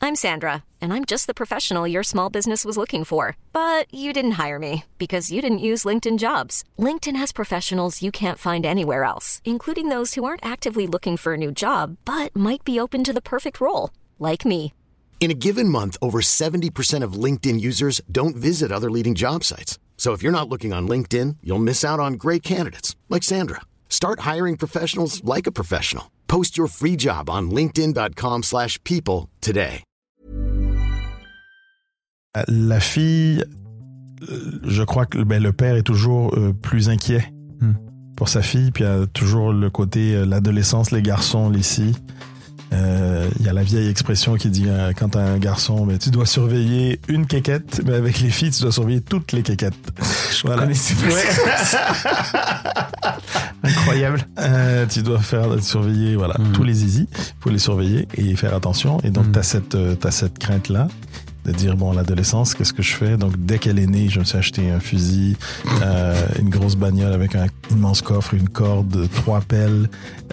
I'm Sandra, and I'm just the professional your small business was looking for. But you didn't hire me because you didn't use LinkedIn Jobs. LinkedIn has professionals you can't find anywhere else, including those who aren't actively looking for a new job, but might be open to the perfect role, like me. In a given month, over 70% of LinkedIn users don't visit other leading job sites. So if you're not looking on LinkedIn, you'll miss out on great candidates like Sandra. Start hiring professionals like a professional. Post your free job on linkedin.com/people today. La fille, je crois que le père est toujours plus inquiet pour sa fille, puis il y a toujours le côté l'adolescence, les garçons, les filles. Il y a la vieille expression qui dit quand t'as un garçon, ben, tu dois surveiller une quéquette, mais avec les filles, tu dois surveiller toutes les quéquettes. Voilà. Incroyable. Tu dois surveiller tous les zizi, faut les surveiller et faire attention. Et donc t'as cette crainte-là de dire bon, l'adolescence, qu'est-ce que je fais? Donc dès qu'elle est née, je me suis acheté un fusil, une grosse bagnole avec un immense coffre, une corde, 3 pelles.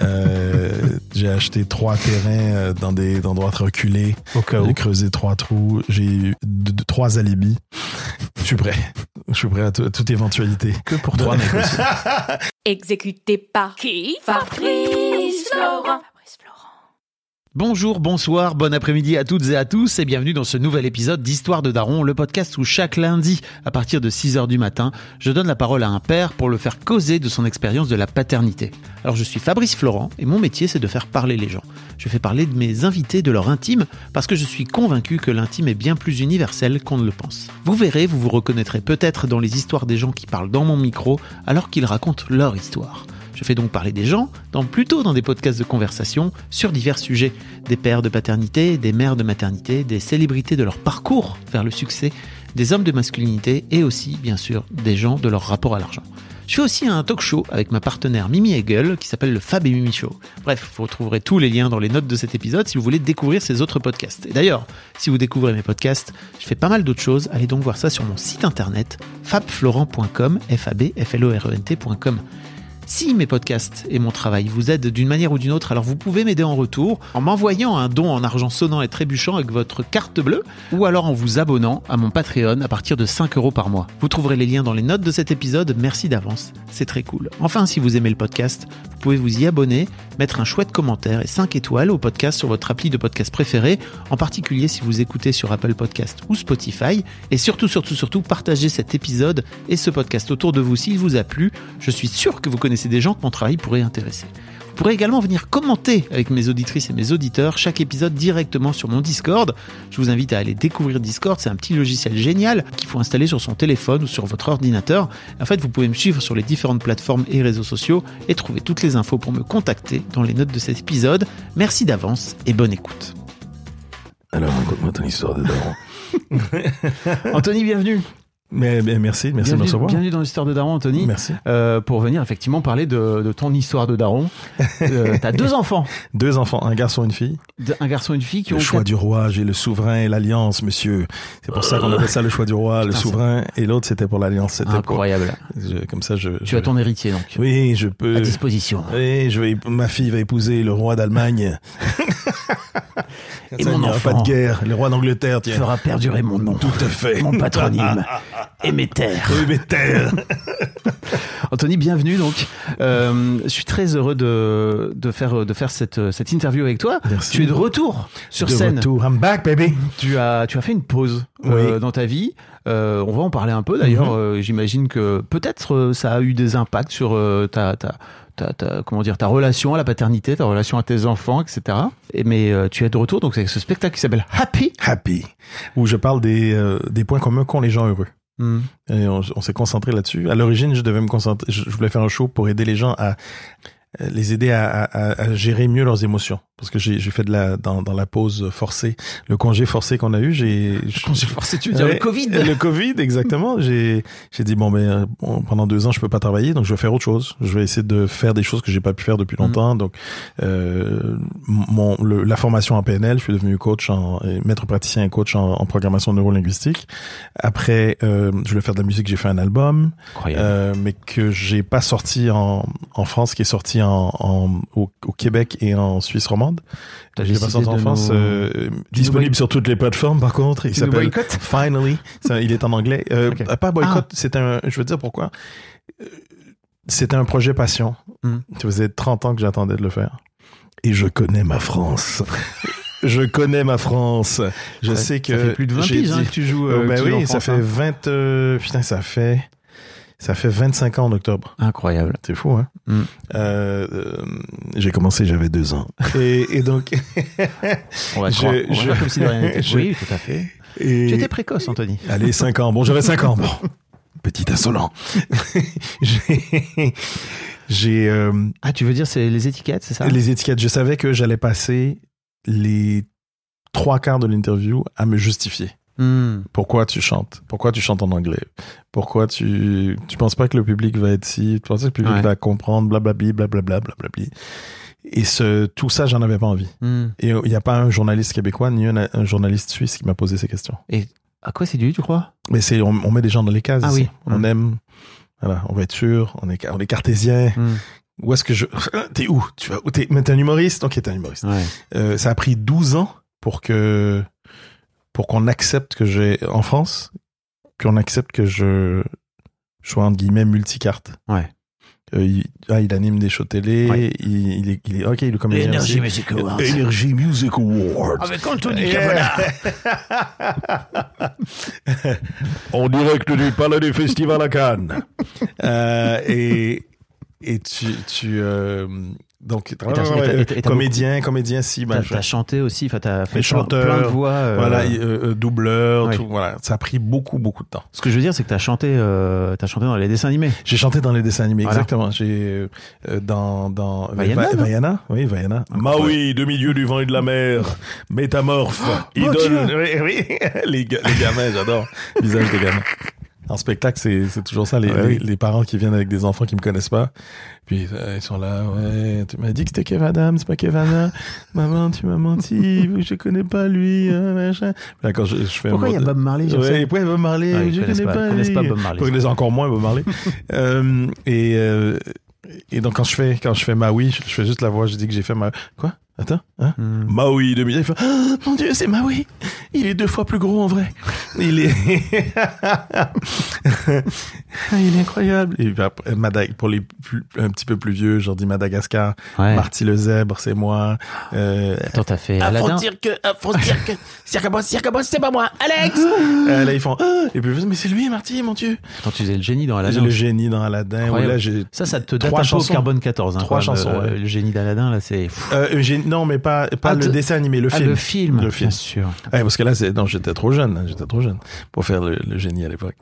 J'ai acheté 3 terrains dans des endroits reculés. J'ai creusé 3 trous. J'ai eu 3 alibis. Je suis prêt à toute éventualité. Que pour toi, mec aussi. Exécuté par qui? Fabrice Florent. Bonjour, bonsoir, bon après-midi à toutes et à tous et bienvenue dans ce nouvel épisode d'Histoire de Daron, le podcast où chaque lundi, à partir de 6h du matin, je donne la parole à un père pour le faire causer de son expérience de la paternité. Alors je suis Fabrice Florent et mon métier c'est de faire parler les gens. Je fais parler de mes invités de leur intime parce que je suis convaincu que l'intime est bien plus universel qu'on ne le pense. Vous verrez, vous vous reconnaîtrez peut-être dans les histoires des gens qui parlent dans mon micro alors qu'ils racontent leur histoire. Je fais donc parler des gens, plutôt dans des podcasts de conversation, sur divers sujets. Des pères de paternité, des mères de maternité, des célébrités de leur parcours vers le succès, des hommes de masculinité et aussi, bien sûr, des gens de leur rapport à l'argent. Je fais aussi un talk show avec ma partenaire Mimi Hegel qui s'appelle le Fab et Mimi Show. Bref, vous retrouverez tous les liens dans les notes de cet épisode si vous voulez découvrir ces autres podcasts. Et d'ailleurs, si vous découvrez mes podcasts, je fais pas mal d'autres choses. Allez donc voir ça sur mon site internet fabflorent.com, fabflorent.com. Si mes podcasts et mon travail vous aident d'une manière ou d'une autre, alors vous pouvez m'aider en retour en m'envoyant un don en argent sonnant et trébuchant avec votre carte bleue ou alors en vous abonnant à mon Patreon à partir de 5€ par mois. Vous trouverez les liens dans les notes de cet épisode, merci d'avance, c'est très cool. Enfin, si vous aimez le podcast, vous pouvez vous y abonner, mettre un chouette commentaire et 5 étoiles au podcast sur votre appli de podcast préféré, en particulier si vous écoutez sur Apple Podcast ou Spotify, et surtout, partagez cet épisode et ce podcast autour de vous s'il vous a plu. Je suis sûr que vous connaissez des gens que mon travail pourrait intéresser. Vous pourrez également venir commenter avec mes auditrices et mes auditeurs chaque épisode directement sur mon Discord. Je vous invite à aller découvrir Discord, c'est un petit logiciel génial qu'il faut installer sur son téléphone ou sur votre ordinateur. En fait, vous pouvez me suivre sur les différentes plateformes et réseaux sociaux et trouver toutes les infos pour me contacter dans les notes de cet épisode. Merci d'avance et bonne écoute. Alors, raconte-moi ton histoire de daron. Anthony, bienvenue. Mais merci de me recevoir. Bienvenue dans l'histoire de Daron, Anthony. Merci. Pour venir effectivement parler de ton histoire de Daron. T'as 2 enfants. 2 enfants, un garçon et une fille. Un garçon et une fille qui ont... Le choix du roi, j'ai le souverain et l'alliance, monsieur. C'est pour ça qu'on appelle ça le choix du roi, le souverain, et l'autre c'était pour l'alliance. C'était incroyable. Tu as ton héritier donc. Oui, je peux. À disposition. Oui, ma fille va épouser le roi d'Allemagne. Et mon enfant, pas de guerre, le roi d'Angleterre, tiens, fera perdurer mon nom. Tout à fait. Mon patronyme. Et mes terres. Et mes terres. Anthony, bienvenue donc. Je suis très heureux de faire cette interview avec toi. Merci. Tu es de retour sur scène. Retour. I'm back, baby. Tu as fait une pause dans ta vie. On va en parler un peu d'ailleurs. J'imagine que peut-être ça a eu des impacts sur ta relation à la paternité, ta relation à tes enfants, etc. Mais tu es de retour donc avec ce spectacle qui s'appelle Happy, où je parle des points communs qu'ont les gens heureux. Et on s'est concentré là-dessus. À l'origine, je voulais faire un show pour aider les gens à gérer mieux leurs émotions. Parce que j'ai fait dans la pause forcée, le congé forcé qu'on a eu, Le congé forcé, tu veux dire le Covid? Le Covid, exactement. J'ai dit, pendant 2 ans, je peux pas travailler, donc je vais faire autre chose. Je vais essayer de faire des choses que j'ai pas pu faire depuis longtemps. Donc, la formation en PNL, je suis devenu coach maître praticien et coach en programmation neurolinguistique. Après, je voulais faire de la musique, j'ai fait un album. Mais que j'ai pas sorti en France, qui est sorti au Québec et en Suisse romande. T'as J'ai passé décidé en de enfance, disponible sur toutes les plateformes, par contre. Il Tu nous s'appelle boycottes? Finally. Il est en anglais. Ok. Pas boycott, je veux dire pourquoi. C'était un projet passion. Ça faisait 30 ans que j'attendais de le faire. Et je connais ma France. Je connais ma France. Je sais que... Ça fait plus de 20 piges que tu joues, ben que tu joues en oui, ça France, fait hein. 20... putain, ça fait 25 ans en octobre. Incroyable. C'est fou, hein? J'ai commencé, j'avais 2 ans. Et donc... On va croire comme si de rien n'était. Oui, tout à fait. Et... Tu étais précoce, Anthony. Allez, 5 ans. Bon, j'avais 5 ans. Bon, petit insolent. J'ai tu veux dire c'est les étiquettes, c'est ça? les étiquettes. Je savais que j'allais passer les 3/4 de l'interview à me justifier. Pourquoi tu chantes? Pourquoi tu chantes en anglais? Pourquoi tu penses pas que le public va être tu penses que le public va comprendre blablabli, blablabla, blablabli. Et tout ça, j'en avais pas envie. Et il y a pas un journaliste québécois ni un journaliste suisse qui m'a posé ces questions. Et à quoi c'est dû, tu crois? Mais on met des gens dans les cases. Ah ici. oui. On aime, voilà, on va être sûr, on est cartésien. Où est-ce que t'es où? Tu vas où? Mais t'es un humoriste? Ok, t'es un humoriste. Ouais. Ça a pris 12 ans pour qu'on accepte que en France, qu'on accepte que je sois entre guillemets multicarte. Ouais. Il anime des shows télé, Ouais. il est ok, il est comme Energy Music Awards. Energy Music Awards. Avec Anthony Cavana. En direct du Palais du Festival à Cannes. Et tu donc comédien si T'as chanté aussi, t'as fait chanteur, plein de voix. Voilà, doubleur, oui. tout, voilà. Ça a pris beaucoup de temps. Ce que je veux dire, c'est que t'as chanté dans les dessins animés. J'ai chanté dans les dessins animés, Voilà. exactement. J'ai dans Vaiana, non? Vaiana, oui, Vaiana. Maui, de milieu du vent et de la mer, métamorphe, idole. Oui, les gamins, j'adore. Visage de gamins. En spectacle, c'est toujours ça, les parents qui viennent avec des enfants qui me connaissent pas. Puis ils sont là, ouais, tu m'as dit que c'était Kev Adams, c'est pas Kev Adams. Maman, tu m'as menti, je connais pas lui, machin. Là, quand je fais Pourquoi il y a Bob Marley, je sais. Ouais, Bob Marley, Ouais, je connais pas. Ils connaissent pas Bob Marley. Ils connaissent encore moins Bob Marley. Et donc quand je fais Maui, je fais juste la voix, je dis que j'ai fait Maui. Quoi? Attends, hein? Maui, il fait, oh, mon Dieu, c'est Maui. Il est 2 fois plus gros en vrai. Il est incroyable. Et puis après, pour les un petit peu plus vieux, je leur dis Madagascar, Ouais. Marty le zèbre, c'est moi. Attends, t'as fait Aladdin. Faut dire que Cirque-Boss, c'est pas moi, Alex. Là ils font, et puis je dis, mais c'est lui, Marty, mon Dieu. Attends, tu faisais le génie dans Aladdin. Le génie dans Aladdin. Incroyable. Où là, j'ai Ça te date 3 un peu au chansons. Carbone 14. Hein, 3 chansons, ouais. Le génie d'Aladin, là, c'est... Non, mais pas le dessin animé, le film. Le film, Le film. bien sûr. Ouais, parce que là, j'étais trop jeune pour faire le génie à l'époque.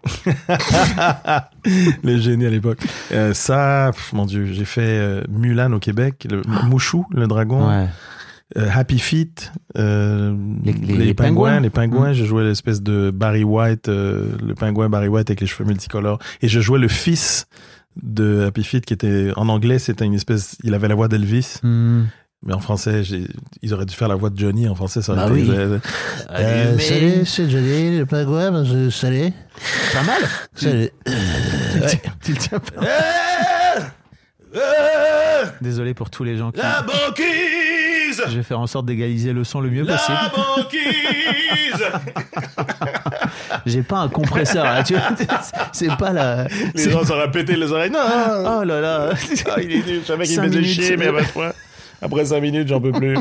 Le génie à l'époque. Mon Dieu, j'ai fait Mulan au Québec, Mouchou, le dragon. Ouais. Happy Feet, Les pingouins. Les pingouins, je jouais l'espèce de Barry White, le pingouin Barry White avec les cheveux multicolores. Et je jouais le fils de Happy Feet qui était, en anglais, c'était une espèce, il avait la voix d'Elvis. Mais en français, ils auraient dû faire la voix de Johnny. En français, ça aurait été... Oui. Salut, c'est Johnny, le pingouin, salut. Pas mal. Salut. Tu le tiens pas. Désolé pour tous les gens qui... La banquise! Je vais faire en sorte d'égaliser le son le mieux possible. La banquise! J'ai pas un compresseur, là, tu vois. C'est pas la... Les gens s'auraient pété les oreilles. Non! Oh là là. Ah, il est nul. Je savais qu'il 5 me faisait minutes, chier, mais à votre point. Après 5 minutes, j'en peux plus.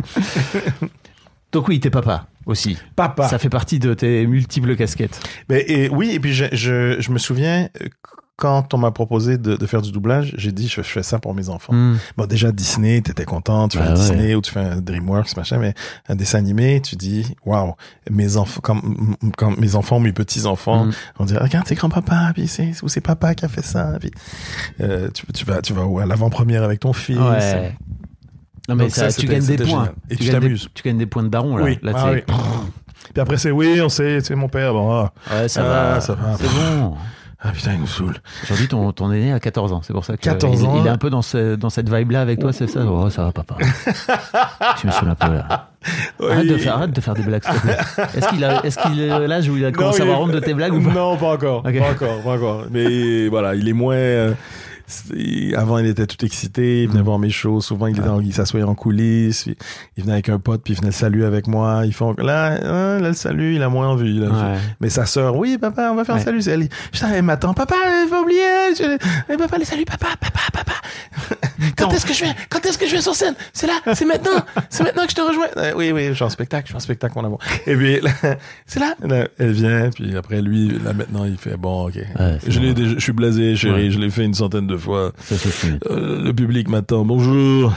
Donc oui, t'es papa aussi. Papa. Ça fait partie de tes multiples casquettes. Oui, et puis je me souviens, quand on m'a proposé de faire du doublage, j'ai dit, je fais ça pour mes enfants. Bon, déjà, Disney, t'étais content, tu fais un Disney ou tu fais un DreamWorks, machin, mais un dessin animé, tu dis, waouh, mes enfants, quand mes enfants, mes petits-enfants, on dit, regarde, c'est grand-papa, puis c'est papa qui a fait ça, puis tu vas à l'avant-première avec ton fils. Ouais. Non, mais donc ça, tu gagnes des points. Génial. Et tu t'amuses. Tu gagnes des points de daron, là. Oui. Là, Oui. Puis après, c'est oui, on sait, c'est mon père. Bon, ouais, ça va. Ça va. C'est bon. Ah putain, il nous saoule. Aujourd'hui, ton aîné a 14 ans. C'est pour ça que 14 ans. Il est un peu dans cette vibe-là avec toi, c'est ça? Oh, ça va, papa. Tu me saoules un peu, là. Oui. Arrête de faire des blagues, s'il te plaît. Est-ce qu'il est l'âge où il a commencé à avoir honte de tes blagues ou pas? Non, pas encore. Okay. Pas encore. Mais voilà, il est moins... Avant, il était tout excité, il venait voir mes shows. Souvent, il s'assoyait en coulisses. Il venait avec un pote, puis il venait le saluer avec moi. Ils font là, le salut, il a moins envie. Là. Mais sa sœur, oui, papa, on va faire un salut. Putain, elle m'attend. Papa, il va oublier. Papa, les salut, papa. Quand est-ce que je viens sur scène? C'est là, c'est maintenant que je te rejoins. Oui, je suis en spectacle, mon amour. Et puis, là, c'est là, elle vient, puis après, lui, là, maintenant, il fait, bon, ok. Ouais, je suis blasé, chérie, je l'ai fait une centaine de fois. Ça, le public m'attend, bonjour.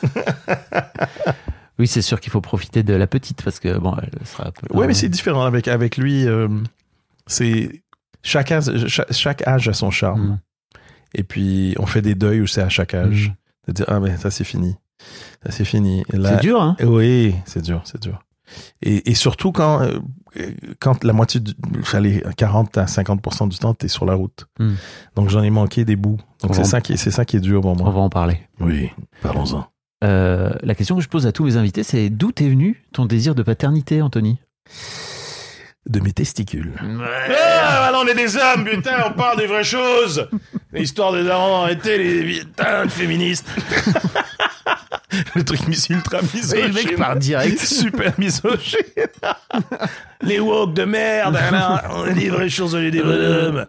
Oui, c'est sûr qu'il faut profiter de la petite, parce que, bon, elle sera un peu... Ouais, mais c'est différent. Avec lui, c'est, chaque âge a son charme. Et puis, on fait des deuils aussi à chaque âge. De dire, ben, ça, c'est fini. Et là, c'est dur, hein? Oui, c'est dur. Et surtout quand la moitié, 40 à 50% du temps, t'es sur la route. Donc, j'en ai manqué des bouts. Donc, c'est ça qui est dur pour moi. On va en parler. Oui, parlons-en. La question que je pose à tous mes invités, c'est d'où t'es venu ton désir de paternité, Anthony? De mes testicules. Alors on est des hommes, putain, on parle des vraies choses. L'histoire des darons, arrêtez les putains de féministes. Le truc ultra misogyne. Et le mec part direct. Super misogyne. Les woke de merde. On est des vraies choses, on est des bonhommes.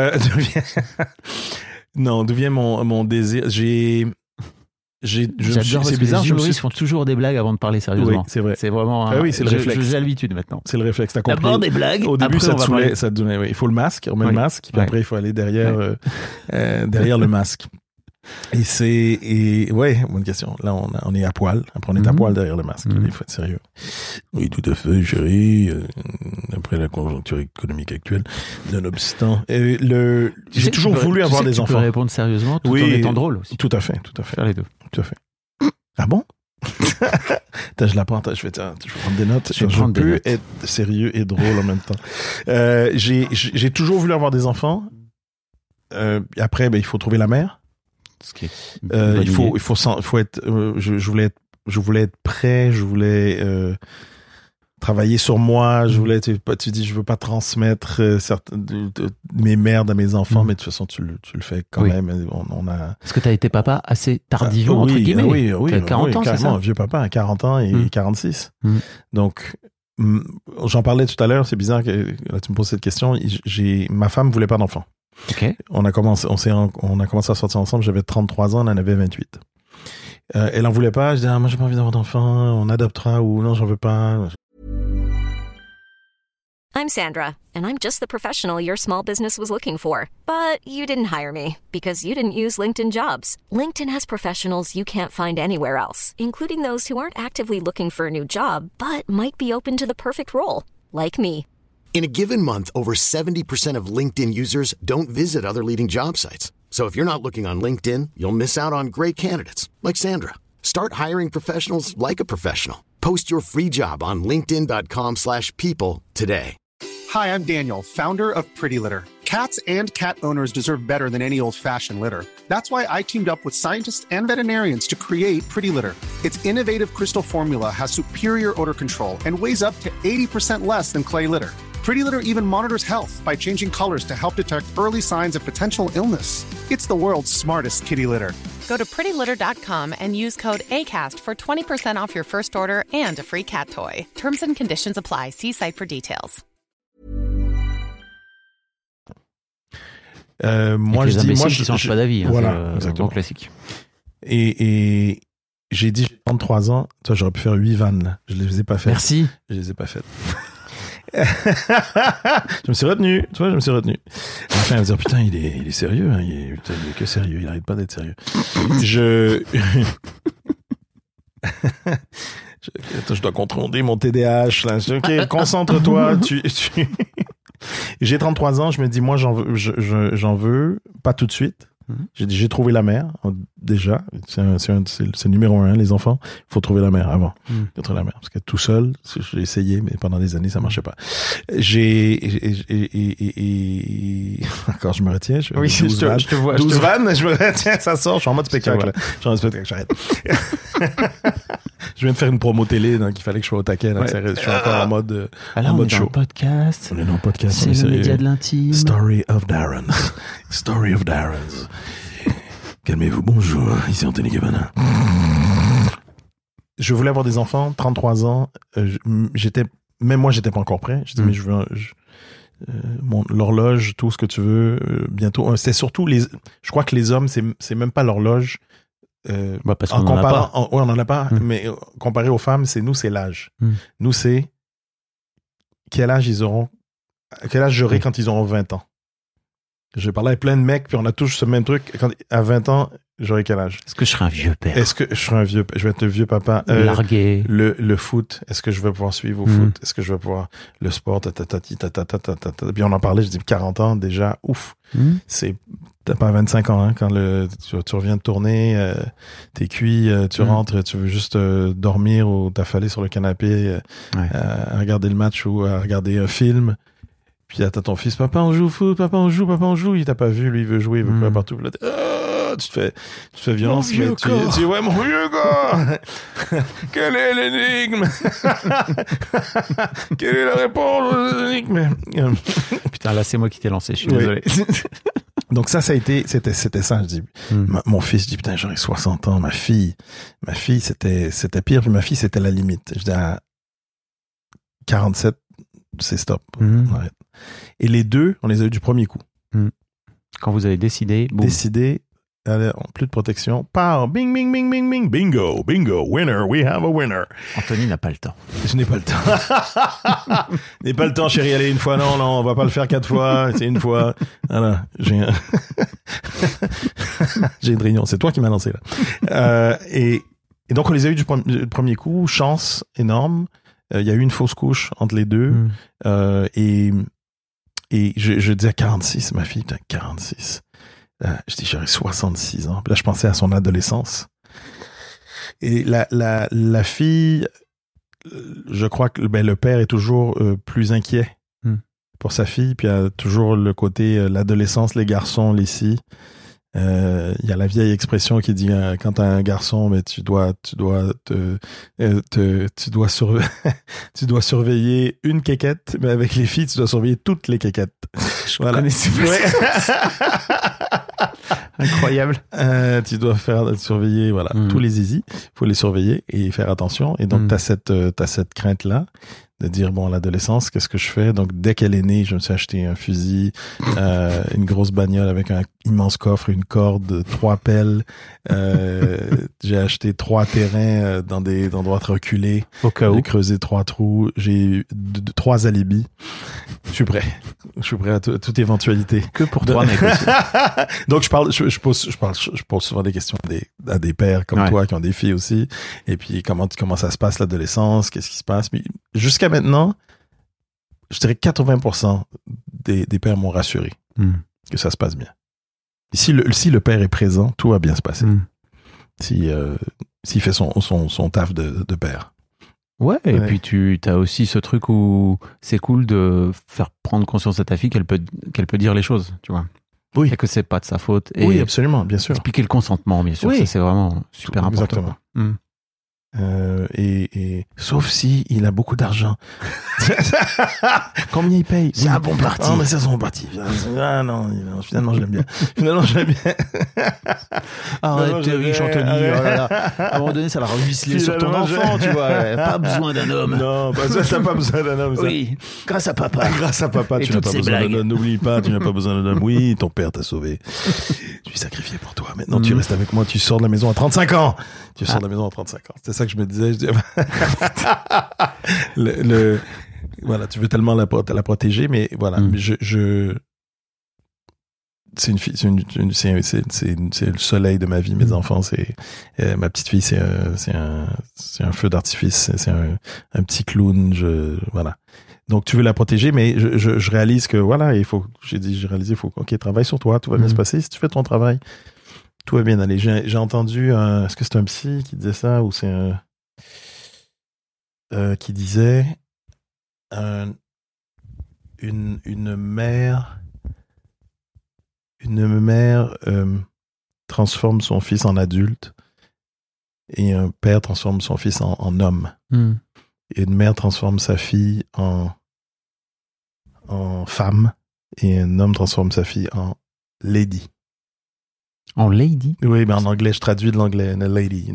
D'où vient mon désir? J'adore parce que les humoristes font toujours des blagues avant de parler sérieusement. Oui, c'est vrai. C'est vraiment... c'est le réflexe. J'ai l'habitude maintenant. C'est le réflexe, t'as compris. D'abord des blagues. Au début, ça te donnait, il faut le masque, on met le masque, puis après, il faut aller derrière le masque. Bonne question. Là, on est à poil. Après, on est à poil derrière le masque. Il faut être sérieux. Oui, tout à fait, chérie. Après la conjoncture économique actuelle, nonobstant. J'ai toujours voulu avoir des enfants. Tu peux répondre sérieusement tout en étant drôle aussi. Tout à fait. Faire les deux. Tout à fait. Ah bon? Je la prends, je vais prendre des notes. Je peux être sérieux et drôle en même temps. J'ai toujours voulu avoir des enfants. Après, il faut trouver la mère. Il faut être. Je voulais être prêt. Je voulais travailler sur moi. Je voulais. Tu dis, je veux pas transmettre mes merdes à mes enfants, mais de toute façon, tu le fais quand même. On a. Parce que t'as été papa assez tardivement entre guillemets. Oui, 40 ans, c'est ça? Un vieux papa à 40 ans et 46. Donc. J'en parlais tout à l'heure. C'est bizarre que là, tu me poses cette question. Ma femme voulait pas d'enfant. Okay. On a commencé à sortir ensemble, j'avais 33 ans, elle en avait 28. Elle en voulait pas, je disais, moi j'ai pas envie d'avoir d'enfant, on adoptera ou non, j'en veux pas. I'm Sandra, and I'm just the professional your small business was looking for. But you didn't hire me because you didn't use LinkedIn Jobs. LinkedIn has professionals you can't find anywhere else, including those who aren't actively looking for a new job, but might be open to the perfect role, like me. In a given month, over 70% of LinkedIn users don't visit other leading job sites. So if you're not looking on LinkedIn, you'll miss out on great candidates like Sandra. Start hiring professionals like a professional. Post your free job on linkedin.com/people today. Hi, I'm Daniel, founder of Pretty Litter. Cats and cat owners deserve better than any old-fashioned litter. That's why I teamed up with scientists and veterinarians to create Pretty Litter. Its innovative crystal formula has superior odor control and weighs up to 80% less than clay litter. Pretty Litter even monitors health by changing colors to help detect early signs of potential illness. It's the world's smartest kitty litter. Go to prettylitter.com and use code ACAST for 20% off your first order and a free cat toy. Terms and conditions apply. See site for details. Moi, je dis, qui changent pas d'avis. Voilà, c'est exactement classique. Et j'ai dit, j'ai 33 ans. Toi, j'aurais pu faire 8 vannes, là. Je les ai pas faites. Merci. Je les ai pas faites. Je me suis retenu. Enfin, elle va dire, putain, il est sérieux, hein. Il est que sérieux. Il arrête pas d'être sérieux. Attends, je dois contrôler mon TDAH, là. Ok, concentre-toi. J'ai 33 ans, je me dis, moi, j'en veux, pas tout de suite. J'ai trouvé la mère, déjà. C'est numéro 1, les enfants. Il faut trouver la mère avant. Trouver la mère. Parce que tout seul, j'ai essayé, mais pendant des années, ça marchait pas. Encore, je me retiens. Je te vois. 12 vannes, je me retiens, ça sort. Je suis en mode spectacle. J'arrête. Je viens de faire une promo télé, donc il fallait que je sois au taquet. Là, je suis encore en mode show. Podcast. On est dans le podcast. C'est le média de l'intime. Story of Darren. Calmez-vous, bonjour, ici Anthony Cavana. Je voulais avoir des enfants, 33 ans. Même moi, j'étais pas encore prêt. Je dis, mais je veux l'horloge, tout ce que tu veux, bientôt. C'est surtout je crois que les hommes, c'est même pas l'horloge. Parce qu'on en a pas. On en a pas, mais comparé aux femmes, c'est l'âge. Nous, c'est quel âge j'aurai quand ils auront 20 ans. J'ai parlé avec plein de mecs, puis on a tous ce même truc. À 20 ans, j'aurai quel âge? Est-ce que je serai un vieux père? Est-ce que je serai un vieux père? Je vais être le vieux papa. Largué. Le foot. Est-ce que je vais pouvoir suivre au foot? Est-ce que je vais pouvoir le sport? Puis on en parlait, je dis 40 ans, déjà, ouf. T'as pas 25 ans, hein, quand tu reviens de tourner, t'es cuit, tu rentres, tu veux juste dormir ou t'affaler sur le canapé, à regarder le match ou à regarder un film. Puis là, t'as ton fils, papa, on joue au foot, papa, on joue. Il t'a pas vu, lui, il veut jouer, il veut courir partout. Puis là, tu te fais violence, mais tu dis, ouais, mon vieux gars! Quelle est l'énigme? Quelle est la réponse aux énigmes? Putain, là, c'est moi qui t'ai lancé, je suis désolé. Donc c'était ça, je dis. Mon fils, je dis, putain, j'aurais 60 ans. Ma fille, c'était pire. Puis ma fille, c'était la limite. Je dis, à 47, c'est stop. Arrête. Et les deux, on les a eu du premier coup. Quand vous avez décidé, allez, plus de protection. Pow, bing, bing, bing, bing, bing, bingo, winner, we have a winner. Anthony n'a pas le temps. Je n'ai pas le temps. Je n'ai pas le temps, chérie. Allez, une fois, non, on va pas le faire 4 fois. C'est une fois. Voilà, j'ai une réunion. C'est toi qui m'as lancé, là. Et donc, on les a eu du premier coup. Chance énorme. Il y a eu une fausse couche entre les deux. Et je dis à 46, ma fille, putain, 46. Je dis, j'aurais 66 ans. Puis là, je pensais à son adolescence. Et la fille, je crois que le père est toujours plus inquiet pour sa fille. Puis il y a toujours le côté l'adolescence, les garçons, les filles. Il y a la vieille expression qui dit quand t'as un garçon, mais tu dois surveiller une quéquette, mais avec les filles, tu dois surveiller toutes les quéquettes. Je connaissais Incroyable. Tu dois surveiller tous les zizi. Faut les surveiller et faire attention. Et donc t'as cette crainte là de dire bon, l'adolescence, qu'est-ce que je fais? Donc dès qu'elle est née, je me suis acheté un fusil, une grosse bagnole avec un immense coffre, une corde, 3 pelles. J'ai acheté 3 terrains dans des endroits reculés. Au cas où. J'ai creusé 3 trous. J'ai eu 3 alibis. Je suis prêt à toute éventualité. Que pour toi, mec. Donc je pose souvent des questions à des pères comme toi qui ont des filles aussi. Et puis comment ça se passe l'adolescence? Qu'est-ce qui se passe? Mais jusqu'à maintenant, je dirais 80% des pères m'ont rassuré que ça se passe bien. Et si le père est présent, tout va bien se passer. S'il fait son taf de père. Ouais, et puis tu as aussi ce truc où c'est cool de faire prendre conscience à ta fille qu'elle peut dire les choses, tu vois. Oui. Et que c'est pas de sa faute. Et oui, absolument, bien sûr. Expliquer le consentement, bien sûr. Oui. Ça, c'est vraiment super important. Exactement. Et sauf si il a beaucoup d'argent. Combien il paye? C'est un bon parti. Oh, mais c'est un bon parti. Ah non, finalement je l'aime bien. Arrête, t'es riche, Anthony. Oh là là. À un moment donné, ça va ruisseler sur ton enfant, tu vois. Pas besoin d'un homme. Non, t'as pas besoin d'un homme. Ça. Oui, grâce à papa. Grâce à papa, tu n'as pas besoin d'un homme. N'oublie pas, tu n'as pas besoin d'un homme. Oui, ton père t'a sauvé. Je suis sacrifié pour toi. Maintenant, tu restes avec moi. Tu sors de la maison à 35 ans. Sors de la maison à 35 ans. C'était ça que je me disais. Je dis, voilà, tu veux tellement la protéger, mais voilà, c'est une fille, c'est le soleil de ma vie. Mes enfants, c'est ma petite fille, c'est un feu d'artifice, c'est un petit clown. Voilà. Donc tu veux la protéger, mais je réalise que voilà, il faut. Ok, travaille sur toi, tout va bien se passer. Si tu fais ton travail, tout va bien aller. J'ai entendu, est-ce que c'est un psy qui disait ça ou c'est un qui disait une mère transforme son fils en adulte et un père transforme son fils en homme. Et une mère transforme sa fille en femme et un homme transforme sa fille en lady. En lady? Oui, mais en anglais, je traduis de l'anglais. Une lady.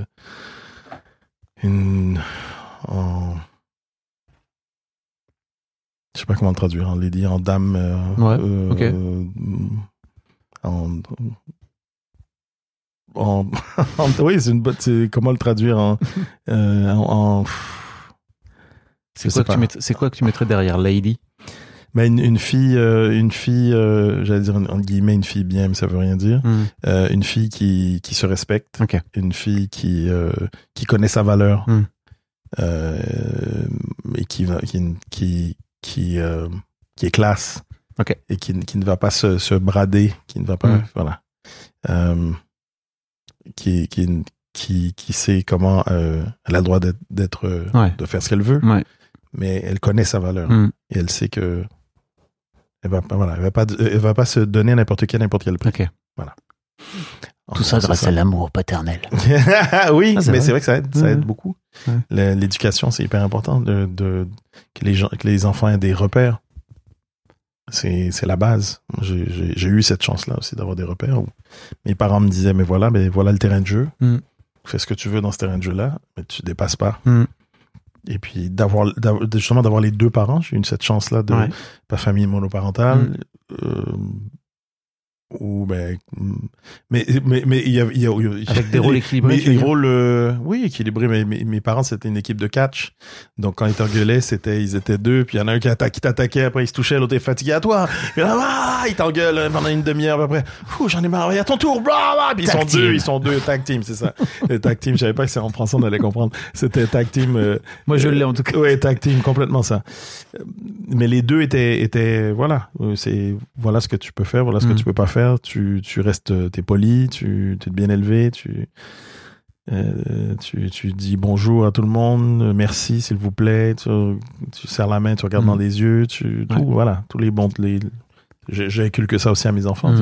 Je sais pas comment le traduire. En lady, en dame. Ok. Oui, c'est comment le traduire C'est quoi que tu mettrais derrière lady? Mais une fille, j'allais dire entre guillemets une fille bien, mais ça veut rien dire. Une fille qui se respecte, Ok. une fille qui connaît sa valeur, et qui est classe, Ok. et qui ne va pas se brader, qui ne va pas, voilà, qui sait comment elle a le droit d'être de faire ce qu'elle veut, mais elle connaît sa valeur et elle sait que elle va pas se donner à n'importe quel prix. Ok. Voilà. Tout ça grâce à l'amour paternel. Oui, mais vrai. c'est vrai que ça aide beaucoup. Ouais. L'éducation, c'est hyper important que les enfants aient des repères. C'est la base. J'ai eu cette chance-là aussi d'avoir des repères où mes parents me disaient, mais voilà le terrain de jeu. Fais ce que tu veux dans ce terrain de jeu-là, mais tu dépasses pas. Et puis justement d'avoir les deux parents, j'ai eu cette chance-là de pas famille monoparentale. Ou mais il y a avec des rôles équilibrés. Équilibrés, mais mes parents c'était une équipe de catch, donc quand ils t'engueulaient ils étaient deux, puis il y en a un qui t'attaquait, après il se touchait, l'autre est fatigué, à toi, et là, il t'engueule pendant une demi-heure, après j'en ai marre, à ton tour, puis ils sont deux tag team, c'est ça. Le tag team, je savais pas que c'est en français on allait comprendre, c'était tag team. Moi je l'ai en tout cas. Ouais, tag team, complètement ça. Mais les deux étaient voilà, voilà ce que tu peux faire, voilà ce que tu peux pas faire. Tu restes, t'es poli, tu es bien élevé, tu dis bonjour à tout le monde, merci s'il vous plaît, tu serres la main, tu regardes dans les yeux, voilà, tous les bons, j'inculque que ça aussi à mes enfants.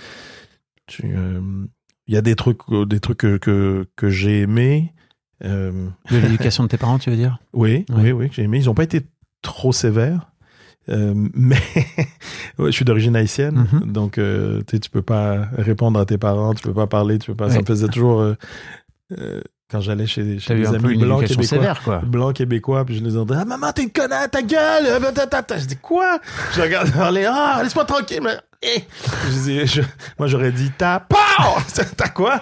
Il y a des trucs que j'ai aimés. De l'éducation de tes parents, tu veux dire? Oui, que j'ai aimé. Ils n'ont pas été trop sévères. Mais je suis d'origine haïtienne, donc tu peux pas répondre à tes parents, tu peux pas parler, ça me faisait toujours quand j'allais chez des amis blancs québécois, puis je les entendais, maman t'es une connasse, ta gueule, je dis quoi, je regarde parler, laisse-moi tranquille, moi j'aurais dit t'as quoi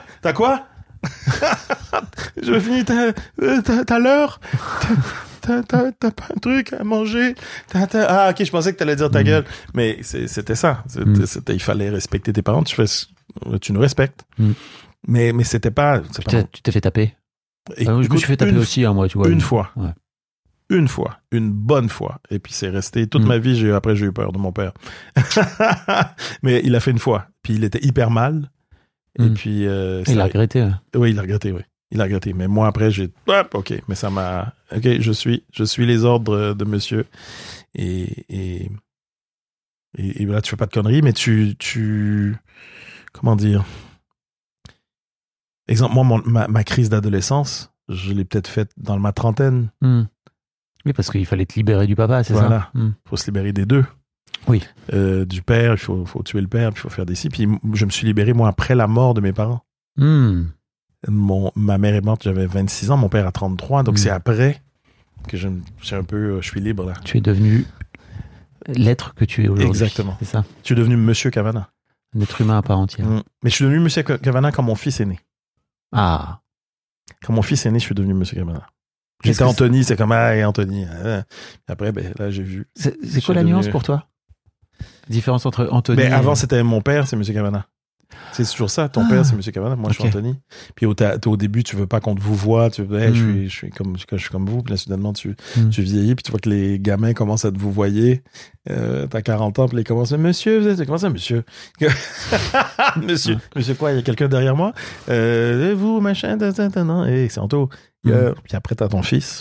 je finis t'as l'heure. T'as pas un truc à manger? Ok, je pensais que t'allais dire ta gueule. Mais c'était ça. Il fallait respecter tes parents. Tu nous respectes. Mais c'était pas... Tu t'es fait taper? Je me suis fait taper aussi, moi, tu vois. Une fois. Ouais. Une fois. Une bonne fois. Et puis c'est resté toute ma vie. Après, j'ai eu peur de mon père. Mais il a fait une fois. Puis il était hyper mal. Et puis... il a regretté. Oui, il a regretté, oui. Il a regretté. Mais moi, après, OK. Mais ça m'a... OK, je suis les ordres de monsieur. Et là, tu fais pas de conneries, mais comment dire? Exemple, moi, ma crise d'adolescence, je l'ai peut-être faite dans ma trentaine. Oui, parce qu'il fallait te libérer du papa, c'est ça? Voilà. Faut se libérer des deux. Oui. Du père, il faut tuer le père, puis il faut faire des si. Puis je me suis libéré, moi, après la mort de mes parents. Ma mère est morte, j'avais 26 ans, mon père a 33, donc c'est après que je suis libre là. Tu es devenu l'être que tu es aujourd'hui. Exactement. C'est ça. Je suis devenu Monsieur Cavana. Un être humain à part entière. Mais je suis devenu Monsieur Cavana quand mon fils est né. Ah. Quand mon fils est né, je suis devenu Monsieur Cavana. J'étais Anthony, c'est comme Anthony. Après, là j'ai vu. C'est quoi la nuance pour toi? La différence entre Anthony avant c'était mon père, c'est Monsieur Cavana. C'est toujours ça, ton père c'est Monsieur Cavana, moi je suis Anthony. Puis au début tu veux pas qu'on te vous voit, tu veux, je suis comme vous, puis là soudainement tu vieillis, puis tu vois que les gamins commencent à te vous voyer, t'as 40 ans, puis ils commencent à monsieur, vous êtes, comment ça monsieur? Monsieur quoi, il y a quelqu'un derrière moi? Vous, machin, non, c'est Anto. Puis après t'as ton fils.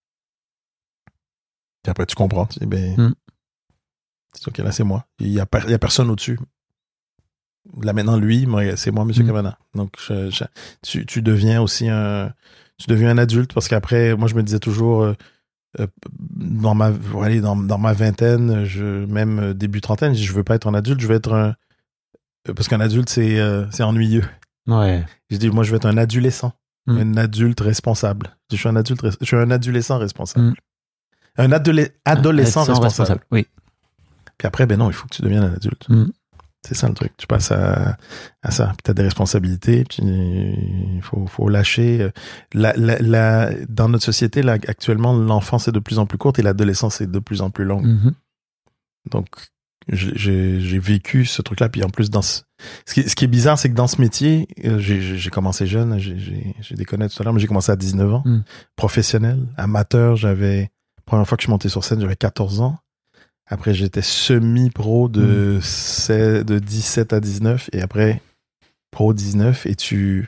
Puis après tu comprends, tu dis, c'est ok, là c'est moi, il y a personne au-dessus. Là maintenant lui, c'est moi Monsieur Cavana. Donc tu deviens aussi un adulte, parce qu'après moi je me disais toujours dans ma vingtaine, même début trentaine, je veux pas être un adulte, je veux être parce qu'un adulte, c'est ennuyeux. Ouais. Je dis, moi, je vais être un adolescent. Un adulte responsable. Je suis un adolescent responsable. Un adolescent responsable. Oui. Puis après, ben non, il faut que tu deviennes un adulte. C'est ça le truc. Tu passes à ça. Puis t'as des responsabilités. Puis il faut lâcher. Dans notre société, là, actuellement, l'enfance est de plus en plus courte et l'adolescence est de plus en plus longue. Donc, j'ai vécu ce truc-là. Puis en plus, ce qui est bizarre, c'est que dans ce métier, j'ai commencé jeune. J'ai déconné tout à l'heure, mais j'ai commencé à 19 ans. Professionnel, amateur. Première fois que je suis monté sur scène, j'avais 14 ans. Après, j'étais semi-pro de 17 à 19 et après, pro 19. Et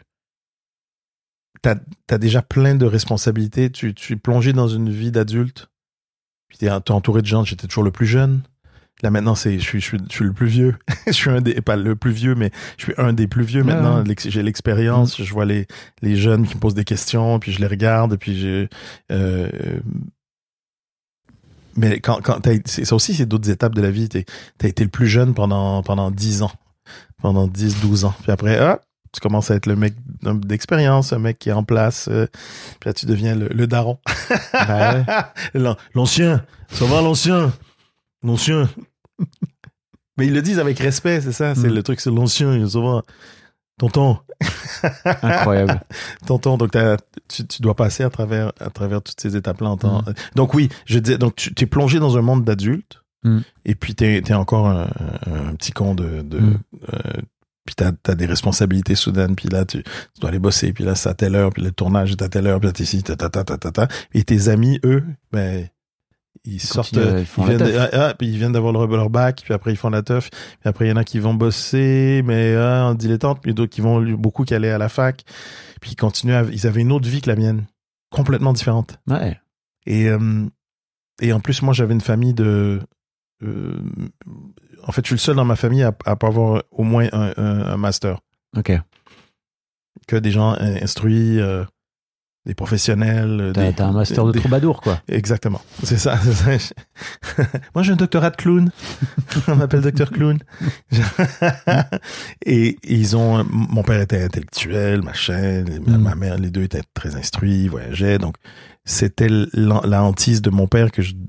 t'as déjà plein de responsabilités. Tu es plongé dans une vie d'adulte. Puis t'es entouré de gens. J'étais toujours le plus jeune. Là, maintenant, je suis le plus vieux. Je suis pas le plus vieux, mais je suis un des plus vieux maintenant. J'ai l'expérience. Je vois les jeunes qui me posent des questions, puis je les regarde, puis mais quand ça aussi, c'est d'autres étapes de la vie. T'as été le plus jeune pendant 10 ans. Pendant 10, 12 ans. Puis après, tu commences à être le mec d'expérience, un mec qui est en place. Puis là, tu deviens le daron. L'ancien. Ça va, l'ancien. L'ancien. Mais ils le disent avec respect, c'est ça. C'est le truc, c'est l'ancien. Ça va. Tonton. Incroyable. Tonton, donc tu dois passer à travers toutes ces étapes-là. Donc oui, je dis, donc tu es plongé dans un monde d'adultes, et puis t'es encore un petit con puis t'as des responsabilités soudaines, puis là tu dois aller bosser, puis là c'est à telle heure, puis le tournage est à telle heure, puis là t'es ici, et tes amis, eux, ben ils sortent, puis ils viennent d'avoir leur bac, puis après ils font la teuf, puis après il y en a qui vont bosser, mais en dilettante, puis d'autres beaucoup qui allaient à la fac, puis ils avaient une autre vie que la mienne, complètement différente. Ouais. Et en plus moi j'avais une famille en fait je suis le seul dans ma famille à pas avoir au moins un master. Ok. Que des gens instruits. Des professionnels. T'as un master de troubadour, quoi. Exactement. C'est ça. Moi, j'ai un doctorat de clown. On m'appelle docteur clown. Et mon père était intellectuel, machin. Ma mère, les deux étaient très instruits, voyageaient. Donc, c'était la hantise de mon père que je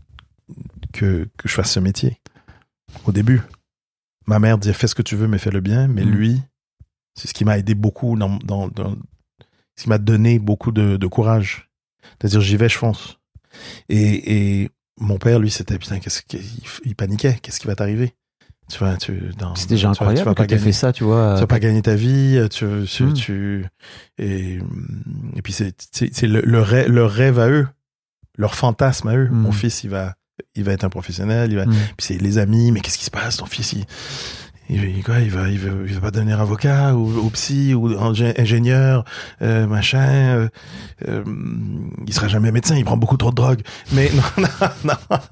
fasse ce métier. Au début. Ma mère disait, fais ce que tu veux, mais fais-le bien. Mais lui, c'est ce qui m'a aidé beaucoup ce qui m'a donné beaucoup de courage. C'est-à-dire, j'y vais, je fonce. Et mon père, lui, c'était, putain, il paniquait. Qu'est-ce qui va t'arriver? C'est déjà incroyable que t'aies fait ça, tu vois. Tu vas pas gagner ta vie, et puis c'est le rêve à eux, leur fantasme à eux. Mon fils, il va être un professionnel, puis c'est les amis, mais qu'est-ce qui se passe? Ton fils, il va pas devenir avocat ou psy ou ingénieur, machin. Il sera jamais médecin. Il prend beaucoup trop de drogue. Mais non.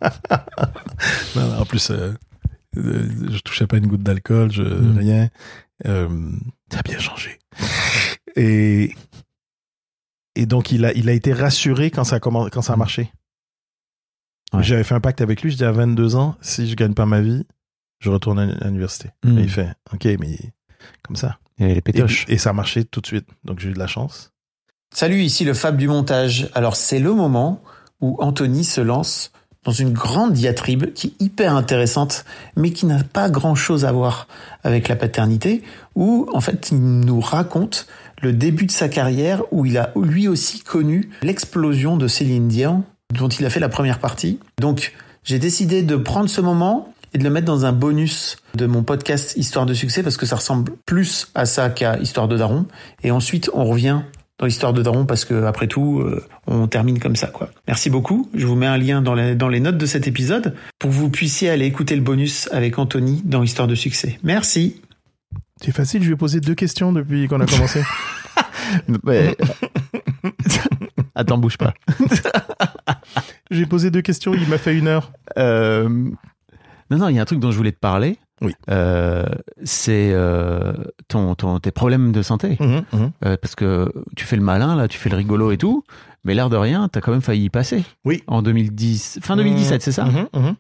En plus, je touchais pas une goutte d'alcool, rien. Ça a bien changé. Et donc il a été rassuré quand ça a marché. Ouais. J'avais fait un pacte avec lui. Je dis à 22 ans, si je gagne pas ma vie, je retourne à l'université. Et il fait, ok, mais comme ça. Et les pétoches. Et ça a marché tout de suite. Donc j'ai eu de la chance. Salut, ici le Fab du montage. Alors c'est le moment où Anthony se lance dans une grande diatribe qui est hyper intéressante, mais qui n'a pas grand-chose à voir avec la paternité, où en fait il nous raconte le début de sa carrière, où il a lui aussi connu l'explosion de Céline Dion, dont il a fait la première partie. Donc j'ai décidé de prendre ce moment et de le mettre dans un bonus de mon podcast Histoire de succès, parce que ça ressemble plus à ça qu'à Histoire de daron. Et ensuite, on revient dans Histoire de daron, parce que après tout, on termine comme ça, quoi. Merci beaucoup. Je vous mets un lien dans les notes de cet épisode pour que vous puissiez aller écouter le bonus avec Anthony dans Histoire de succès. Merci. C'est facile, je lui ai posé 2 questions depuis qu'on a commencé. Mais... Attends, bouge pas. J'ai posé 2 questions, il m'a fait 1 heure. Non, il y a un truc dont je voulais te parler. Oui. C'est tes problèmes de santé. Parce que tu fais le malin, là, tu fais le rigolo et tout, mais l'air de rien, t'as quand même failli y passer. Oui. En fin 2017, c'est ça?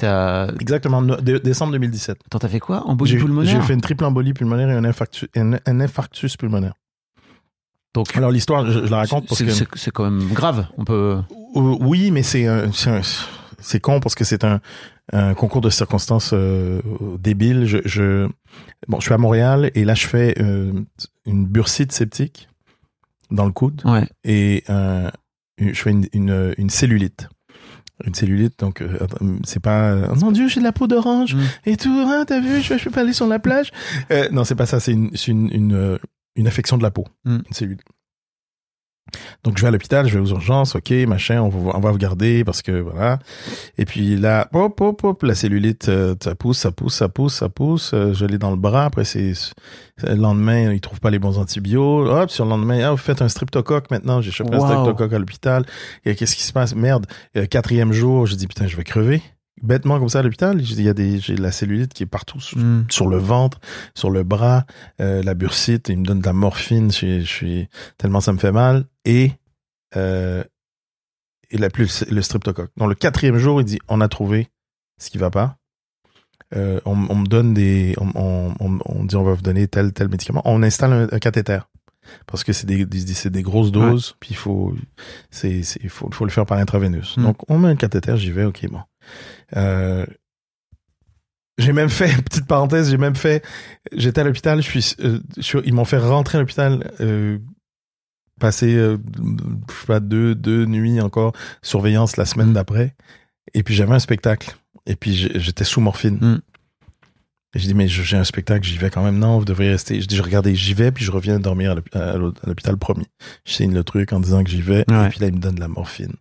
Exactement, décembre 2017. Attends, t'as fait quoi? Embolie pulmonaire? J'ai fait une triple embolie pulmonaire et un infarctus pulmonaire. Donc, alors l'histoire, je la raconte parce que c'est quand même grave. On peut. Oui, mais c'est con parce que c'est un concours de circonstances débile. Je suis à Montréal et là je fais une bursite septique dans le coude et je fais une cellulite. Une cellulite, donc c'est pas oh mon Dieu, j'ai de la peau d'orange et tout. Hein, t'as vu, je peux pas aller sur la plage. Non, c'est pas ça. C'est une affection de la peau, une cellulite. Donc je vais à l'hôpital, je vais aux urgences, ok, machin, on va vous garder parce que voilà. Et puis là, hop, la cellulite, ça pousse. Je l'ai dans le bras. Après le lendemain, ils trouvent pas les bons antibiotiques. Hop, sur le lendemain, vous faites un streptocoque maintenant. J'ai chopé un streptocoque à l'hôpital. Et qu'est-ce qui se passe? Merde. 4e jour, j'ai dit putain, je vais crever. Bêtement comme ça à l'hôpital, j'ai la cellulite qui est partout sur le ventre, sur le bras, la bursite, il me donne de la morphine, je suis tellement ça me fait mal et le streptocoque. Donc le 4e jour, il dit on a trouvé ce qui va pas. On me donne on dit on va vous donner tel médicament. On installe un cathéter. Parce que c'est des grosses doses, puis il faut le faire par intraveineuse. Donc on met un cathéter, j'y vais, ok, bon. J'ai même fait, petite parenthèse, j'étais à l'hôpital, ils m'ont fait rentrer à l'hôpital, passer, je sais pas, deux nuits encore, surveillance la semaine d'après, et puis j'avais un spectacle, et puis j'étais sous morphine. Et je dis, mais j'ai un spectacle, j'y vais quand même. Non, vous devriez rester. Je dis, regardez, j'y vais, puis je reviens dormir à l'hôpital, promis. Je signe le truc en disant que j'y vais, et puis là, il me donne de la morphine.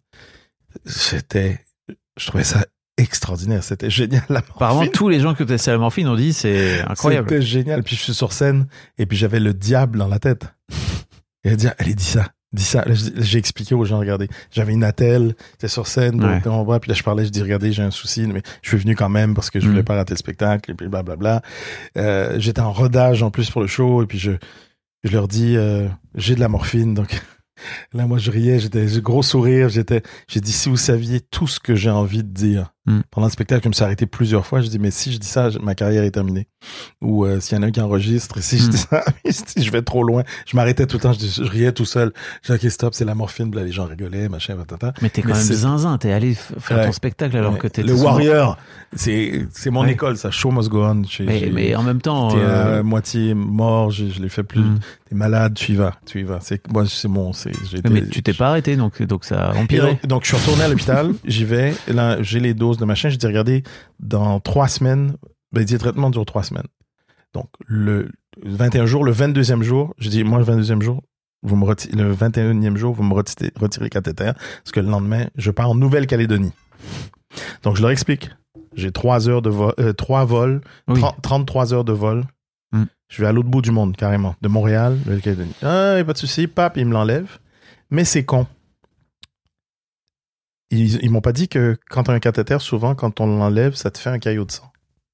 Je trouvais ça extraordinaire. C'était génial, la morphine. Apparemment, tous les gens qui ont testé la morphine ont dit, c'est incroyable. C'était génial. Puis je suis sur scène, et puis j'avais le diable dans la tête. Et elle dit, allez, dis ça. Là, j'ai expliqué aux gens, regardez, j'avais une attelle, j'étais sur scène, donc on voit, puis là je parlais, je dis, regardez, j'ai un souci, mais je suis venu quand même parce que je voulais pas rater le spectacle, et puis blablabla. J'étais en rodage en plus pour le show, et puis je leur dis, j'ai de la morphine, donc là moi je riais, j'ai gros sourire, j'ai dit, si vous saviez tout ce que j'ai envie de dire pendant le spectacle, je me suis arrêté plusieurs fois, je dis, mais si je dis ça, ma carrière est terminée. Ou s'il y en a un qui enregistre, et si je dis ça, si je vais trop loin, je m'arrêtais tout le temps, je riais tout seul. Je dis, ok, stop, c'est la morphine, là les gens rigolaient, machin, patata. Mais t'es quand même zinzin, t'es allé faire ton spectacle alors que t'étais... Le Warrior, c'est mon école, ça, show must go on. Mais en même temps... T'es à moitié mort, je l'ai fait plus... T'es malade, tu y vas. Moi, c'est bon, mais tu t'es pas arrêté, donc ça a empiré. Donc, je suis retourné à l'hôpital, j'y vais, là, j'ai les doses de machin, je dis, regardez, dans 3 semaines, le traitement dure 3 semaines. Donc, le 21 jours, le 22e jour, je dis, moi, le 22e jour, le 21e jour, vous me retirez le cathéter, parce que le lendemain, je pars en Nouvelle-Calédonie. Donc, je leur explique. J'ai 3 heures de vol, 3 vols, 33 heures de vol. Je vais à l'autre bout du monde, carrément. De Montréal, Nouvelle-Calédonie. Ah, y a pas de souci, pap, il me l'enlève. Mais c'est con. Ils m'ont pas dit que quand t'as un cathéter, souvent, quand on l'enlève, ça te fait un caillot de sang.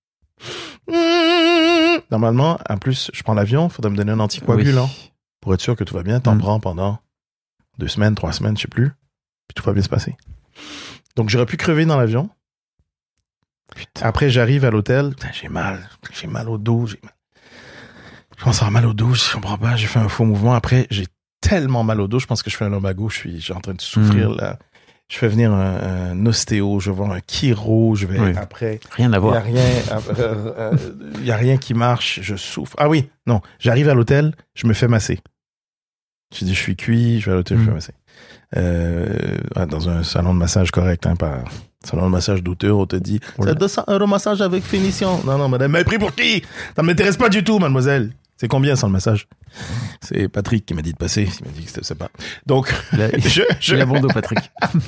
Normalement, en plus, je prends l'avion, il faudrait me donner un anticoagulant. Pour être sûr que tout va bien, t'en prends pendant 2 semaines, 3 semaines, je sais plus. Puis tout va bien se passer. Donc, j'aurais pu crever dans l'avion. Putain. Après, j'arrive à l'hôtel. Putain, j'ai mal au dos. Je commence à avoir mal au dos, je comprends pas, j'ai fait un faux mouvement. Après, j'ai tellement mal au dos, je pense que je fais un lumbago, je suis en train de souffrir là. Je fais venir un ostéo, je vais voir un chiro, je vais après. Rien à voir. Il y a rien qui marche, je souffre. Ah oui, non, j'arrive à l'hôtel, je me fais masser. J'ai dit, je suis cuit, je vais à l'hôtel, je me fais masser. Dans un salon de massage correct, pas salon de massage douteux, on te dit, c'est 200 € massage avec finition. Non, madame, mais pris pour qui? Ça ne m'intéresse pas du tout, mademoiselle. C'est combien sans le massage? C'est Patrick qui m'a dit de passer. Il m'a dit que c'était pas. Donc, il a bon dos, Patrick.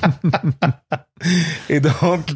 Et donc,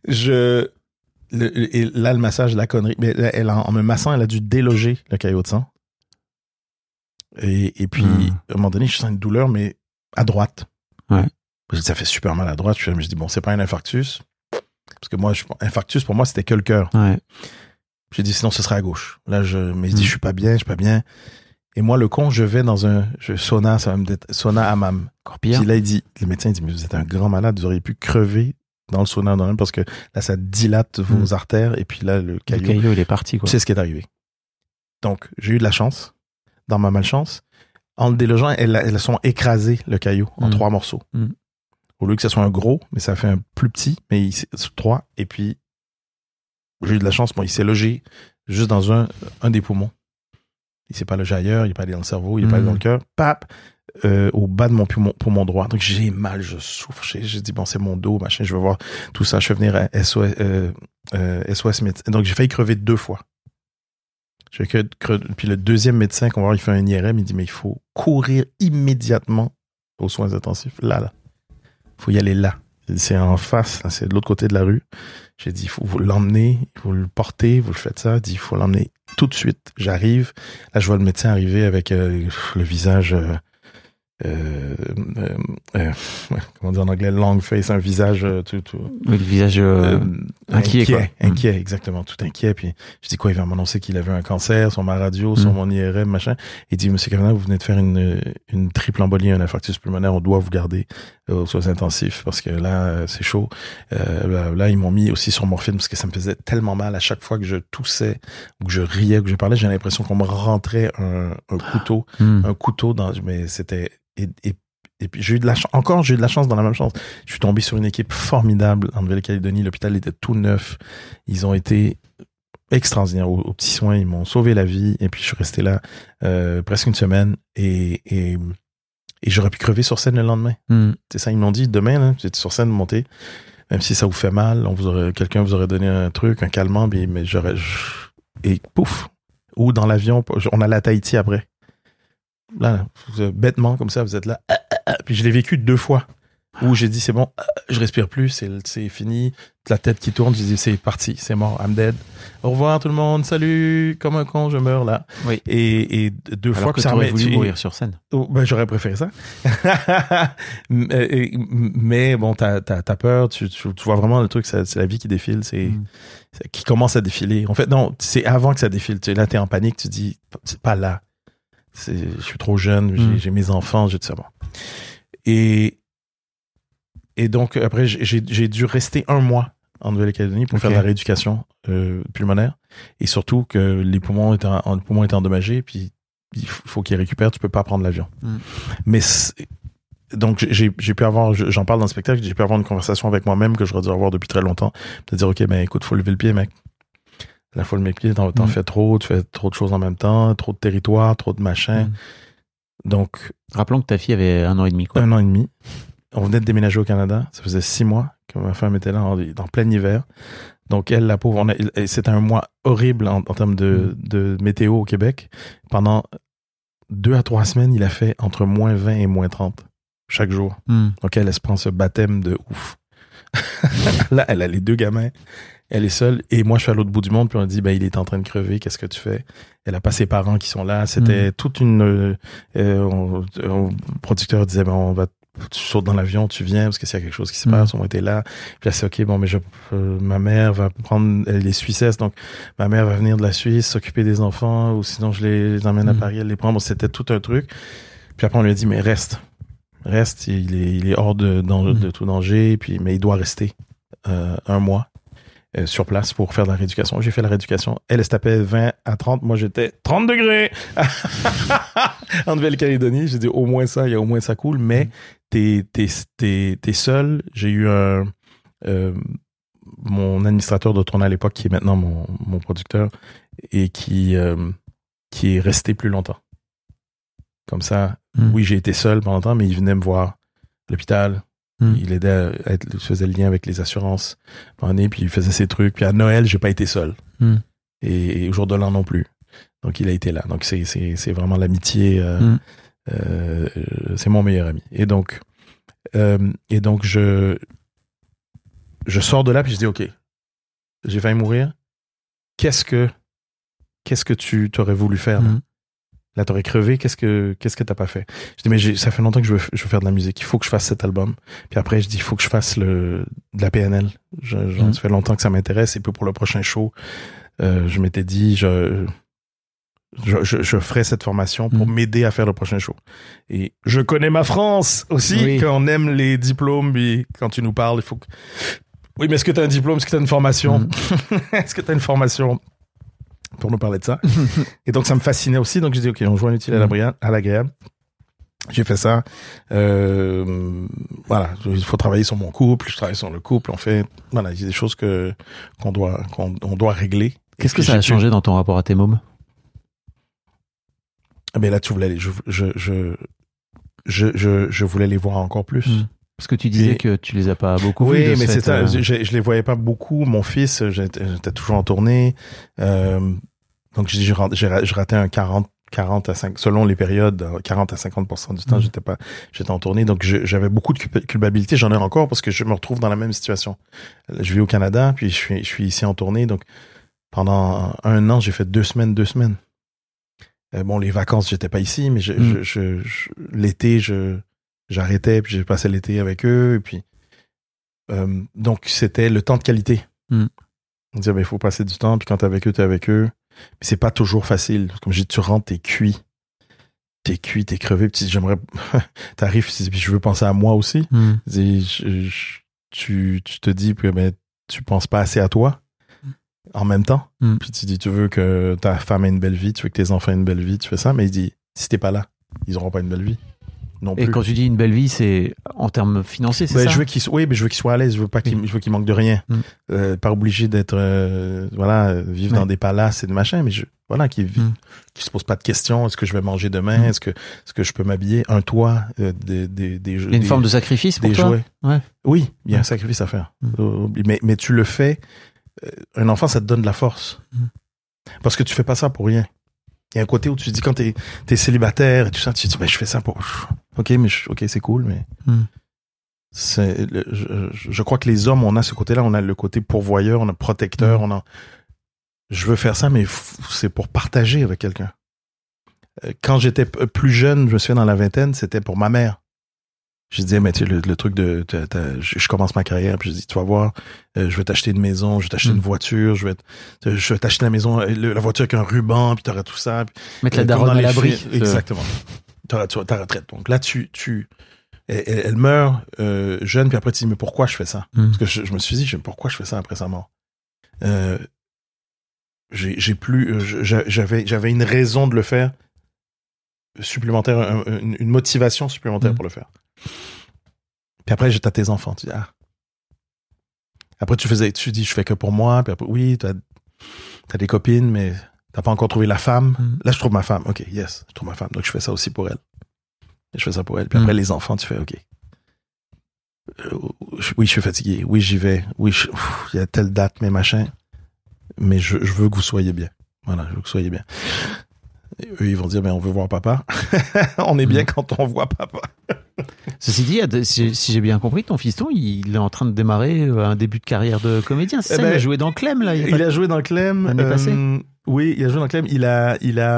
et là, le massage, la connerie. Mais en me massant, elle a dû déloger le caillot de sang. Et puis, à un moment donné, je sens une douleur, mais à droite. Ouais. Ça fait super mal à droite. Je me dis, bon, c'est pas un infarctus. Parce que moi, infarctus, pour moi, c'était que le cœur. Ouais. J'ai dit, sinon, ce sera à gauche. Là, je me dis, je suis pas bien. Et moi, le con, je vais dans sauna, ça va me dire, sauna hammam. Encore pire. Puis là, le médecin, il dit, mais vous êtes un grand malade, vous auriez pu crever dans le sauna, parce que là, ça dilate vos artères, et puis là, le caillou, il est parti, quoi. C'est ce qui est arrivé. Donc, j'ai eu de la chance. Dans ma malchance, en le délogeant, elles sont écrasées, le caillou, en 3 morceaux. Au lieu que ce soit un gros, mais ça fait un plus petit, mais c'est 3. Et puis, j'ai eu de la chance. Bon, il s'est logé juste dans un des poumons. Il s'est pas logé ailleurs, il n'est pas allé dans le cerveau, il n'est pas allé dans le cœur. Pap! Au bas de mon poumon droit. Donc, j'ai mal, je souffre. J'ai dit, bon, c'est mon dos, machin, je veux voir tout ça. Je fais venir à SOS médecin. Donc, j'ai failli crever 2 fois. Puis le deuxième médecin qu'on va voir, il fait un IRM, il dit, mais il faut courir immédiatement aux soins intensifs. Là. Il faut y aller là. C'est en face, là, c'est de l'autre côté de la rue. J'ai dit, il faut vous l'emmener, il faut le porter, vous le faites ça. Il dit, il faut l'emmener tout de suite. J'arrive. Là, je vois le médecin arriver avec le visage... comment dire en anglais, long face, un visage tout le visage inquiet, exactement, tout inquiet. Puis je dis quoi, il va m'annoncer qu'il avait un cancer sur ma radio, sur mon IRM, machin. Il dit, monsieur Kavanagh, vous venez de faire une triple embolie, un infarctus pulmonaire, on doit vous garder aux soins intensifs parce que là c'est chaud. Là ils m'ont mis aussi sur morphine parce que ça me faisait tellement mal à chaque fois que je toussais ou que je riais, que je parlais, j'ai l'impression qu'on me rentrait un couteau dans, mais c'était et puis j'ai eu de la chance dans la même chance. Je suis tombé sur une équipe formidable en Nouvelle-Calédonie. L'hôpital était tout neuf. Ils ont été extraordinaires aux petits soins. Ils m'ont sauvé la vie. Et puis je suis resté là presque une semaine et j'aurais pu crever sur scène le lendemain. C'est ça, ils m'ont dit demain, là, vous êtes sur scène, montez. Même si ça vous fait mal, quelqu'un vous aurait donné un truc, un calmant, mais et pouf. Ou dans l'avion, on allait à Tahiti après. Là, bêtement comme ça, vous êtes là. Puis je l'ai vécu 2 fois où j'ai dit c'est bon, je respire plus, c'est fini, la tête qui tourne, j'ai dit c'est parti, c'est mort, I'm dead. Au revoir tout le monde, salut, comme un con, je meurs là. Oui. Et 2 alors fois que ça aurait voulu mourir sur scène. Ben, j'aurais préféré ça. mais bon, t'as peur, tu vois vraiment le truc, c'est la vie qui défile, qui commence à défiler. En fait, non, c'est avant que ça défile. Là, t'es en panique, tu dis c'est pas là. Je suis trop jeune, j'ai mes enfants, j'ai tout ça. Bon. Et donc, après, j'ai dû rester 1 mois en Nouvelle-Calédonie pour faire de la rééducation pulmonaire. Et surtout que les poumons étaient endommagés, puis il faut qu'ils récupèrent, tu peux pas prendre l'avion. Mais donc, j'ai pu avoir, j'en parle dans le spectacle, j'ai pu avoir une conversation avec moi-même que j'aurais dû avoir depuis très longtemps. De dire, OK, ben écoute, faut lever le pied, mec. La fois le pied, t'en fais trop, tu fais trop de choses en même temps, trop de territoire, trop de machin. Donc. Rappelons que ta fille avait 1 an et demi, quoi. 1 an et demi. On venait de déménager au Canada. Ça faisait 6 mois que ma femme était là en plein hiver. Donc, elle, la pauvre, c'était un mois horrible en termes de météo au Québec. Pendant 2 à 3 semaines, il a fait entre moins 20 et moins 30 chaque jour. Donc, elle se prend ce baptême de ouf. Là, elle a les 2 gamins. Elle est seule et moi je suis à l'autre bout du monde puis on a dit il est en train de crever, qu'est-ce que tu fais? Elle a pas ses parents qui sont là, c'était toute une le producteur disait tu sautes dans l'avion, tu viens parce que s'il y a quelque chose qui se passe, on était là. Puis là c'est OK, bon mais ma mère va prendre, elle est suissesse donc ma mère va venir de la Suisse s'occuper des enfants ou sinon je les emmène à Paris, elle les prend. Bon, c'était tout un truc. Puis après on lui a dit mais reste, il est hors de tout danger puis mais il doit rester 1 mois. Sur place pour faire de la rééducation. J'ai fait la rééducation. Elle se tapait 20 à 30. Moi, j'étais 30 degrés en Nouvelle-Calédonie. J'ai dit, au moins ça, il y a au moins ça cool. Mais t'es seul. J'ai eu mon administrateur de tournée à l'époque, qui est maintenant mon producteur, et qui est resté plus longtemps. Comme ça, oui, j'ai été seul pendant longtemps, mais il venait me voir à l'hôpital. Il aidait il faisait le lien avec les assurances puis il faisait ses trucs. Puis à Noël, j'ai pas été seul. Et au jour de l'an non plus. Donc il a été là. Donc c'est vraiment l'amitié. C'est mon meilleur ami. Et donc je sors de là puis je dis OK, j'ai failli mourir. Qu'est-ce que tu t'aurais voulu faire là? Là, t'aurais crevé, qu'est-ce que t'as pas fait? Je dis, mais ça fait longtemps que je veux faire de la musique. Il faut que je fasse cet album. Puis après, je dis, il faut que je fasse de la PNL. Ça fait longtemps que ça m'intéresse. Et puis pour le prochain show, je m'étais dit, je ferai cette formation pour m'aider à faire le prochain show. Et je connais ma France aussi, qu'on aime les diplômes. Puis quand tu nous parles, il faut que Oui, mais est-ce que tu as un diplôme? Est-ce que tu as une formation? Est-ce que tu as une formation pour nous parler de ça? Et donc, ça me fascinait aussi. Donc, j'ai dit, OK, on joint l'utile à l'agréable. J'ai fait ça. Voilà, il faut travailler sur mon couple. Je travaille sur le couple. On fait, voilà, il y a des choses qu'on doit régler. Qu'est-ce que ça a changé dans ton rapport à tes mômes? Mais là, tu voulais, je voulais les voir encore plus. Parce que tu disais que tu les as pas beaucoup vus. Oui, mais c'est ça. Je les voyais pas beaucoup. Mon fils, j'étais toujours en tournée. Donc, je ratais un 40 à 5, selon les périodes, 40 à 50% du temps, j'étais en tournée. Donc, j'avais beaucoup de culpabilité. J'en ai encore parce que je me retrouve dans la même situation. Je vis au Canada, puis je suis ici en tournée. Donc, pendant 1 an, j'ai fait 2 semaines. Bon, les vacances, j'étais pas ici, mais l'été, j'arrêtais, puis j'ai passé l'été avec eux. Et puis, donc, c'était le temps de qualité. On disait, il faut passer du temps, puis quand t'es avec eux. Mais c'est pas toujours facile. Comme je dis, tu rentres, t'es cuit, t'es crevé. Puis j'aimerais, t'arrives, puis je veux penser à moi aussi. Tu te dis, puis tu penses pas assez à toi en même temps. Puis tu dis, tu veux que ta femme ait une belle vie, tu veux que tes enfants aient une belle vie, tu fais ça. Mais il dit, si t'es pas là, ils auront pas une belle vie. Non plus. Et quand tu dis une belle vie, c'est en termes financiers, c'est ça? Je veux qu'ils soient à l'aise. Je veux qu'ils manquent de rien. Pas obligé d'être, vivre dans des palaces et de machin, mais qu'ils se posent pas de questions. Est-ce que je vais manger demain? Est-ce que je peux m'habiller? Un toit, des il y a une forme de sacrifice pour toi? Jouets. Ouais. Oui, il y a un sacrifice à faire. Mais tu le fais. Un enfant, ça te donne de la force. Parce que tu fais pas ça pour rien. Il y a un côté où tu te dis, quand t'es célibataire et tout ça, tu te dis, je fais ça pour... OK, c'est cool, mais... Je crois que les hommes, on a ce côté-là, on a le côté pourvoyeur, on a protecteur, je veux faire ça, mais c'est pour partager avec quelqu'un. Quand j'étais plus jeune, je me souviens dans la vingtaine, c'était pour ma mère. Je disais, mais tu sais, le truc je commence ma carrière, puis je dis, tu vas voir, je vais t'acheter une maison, je vais t'acheter une voiture, je vais t'acheter la maison, la voiture avec un ruban, puis t'auras tout ça. Puis, mettre la daronne à l'abri. Exactement. T'auras ta retraite. Donc là, elle meurt jeune, puis après tu dis, mais pourquoi je fais ça? Parce que je me suis dit, pourquoi je fais ça après sa mort? J'avais une raison de le faire supplémentaire, une motivation supplémentaire pour le faire. Puis après, t'as tes enfants, tu dis, Après, tu dis, je fais que pour moi, puis après, oui, t'as des copines, mais t'as pas encore trouvé la femme. Là, je trouve ma femme. OK, yes, je trouve ma femme. Donc, je fais ça aussi pour elle. Et je fais ça pour elle. Puis après, les enfants, tu fais, OK. Oui, je suis fatigué. Oui, j'y vais. Oui, il y a telle date, mais machin. Mais je veux que vous soyez bien. Voilà, je veux que vous soyez bien. Et eux, ils vont dire, mais on veut voir papa. On est bien quand on voit papa. Ceci dit, si j'ai bien compris, ton fiston, il est en train de démarrer un début de carrière de comédien. C'est ça, il a joué dans Clem, là. Il a joué dans Clem. L'année passée. Oui, il a joué dans Clem. Il a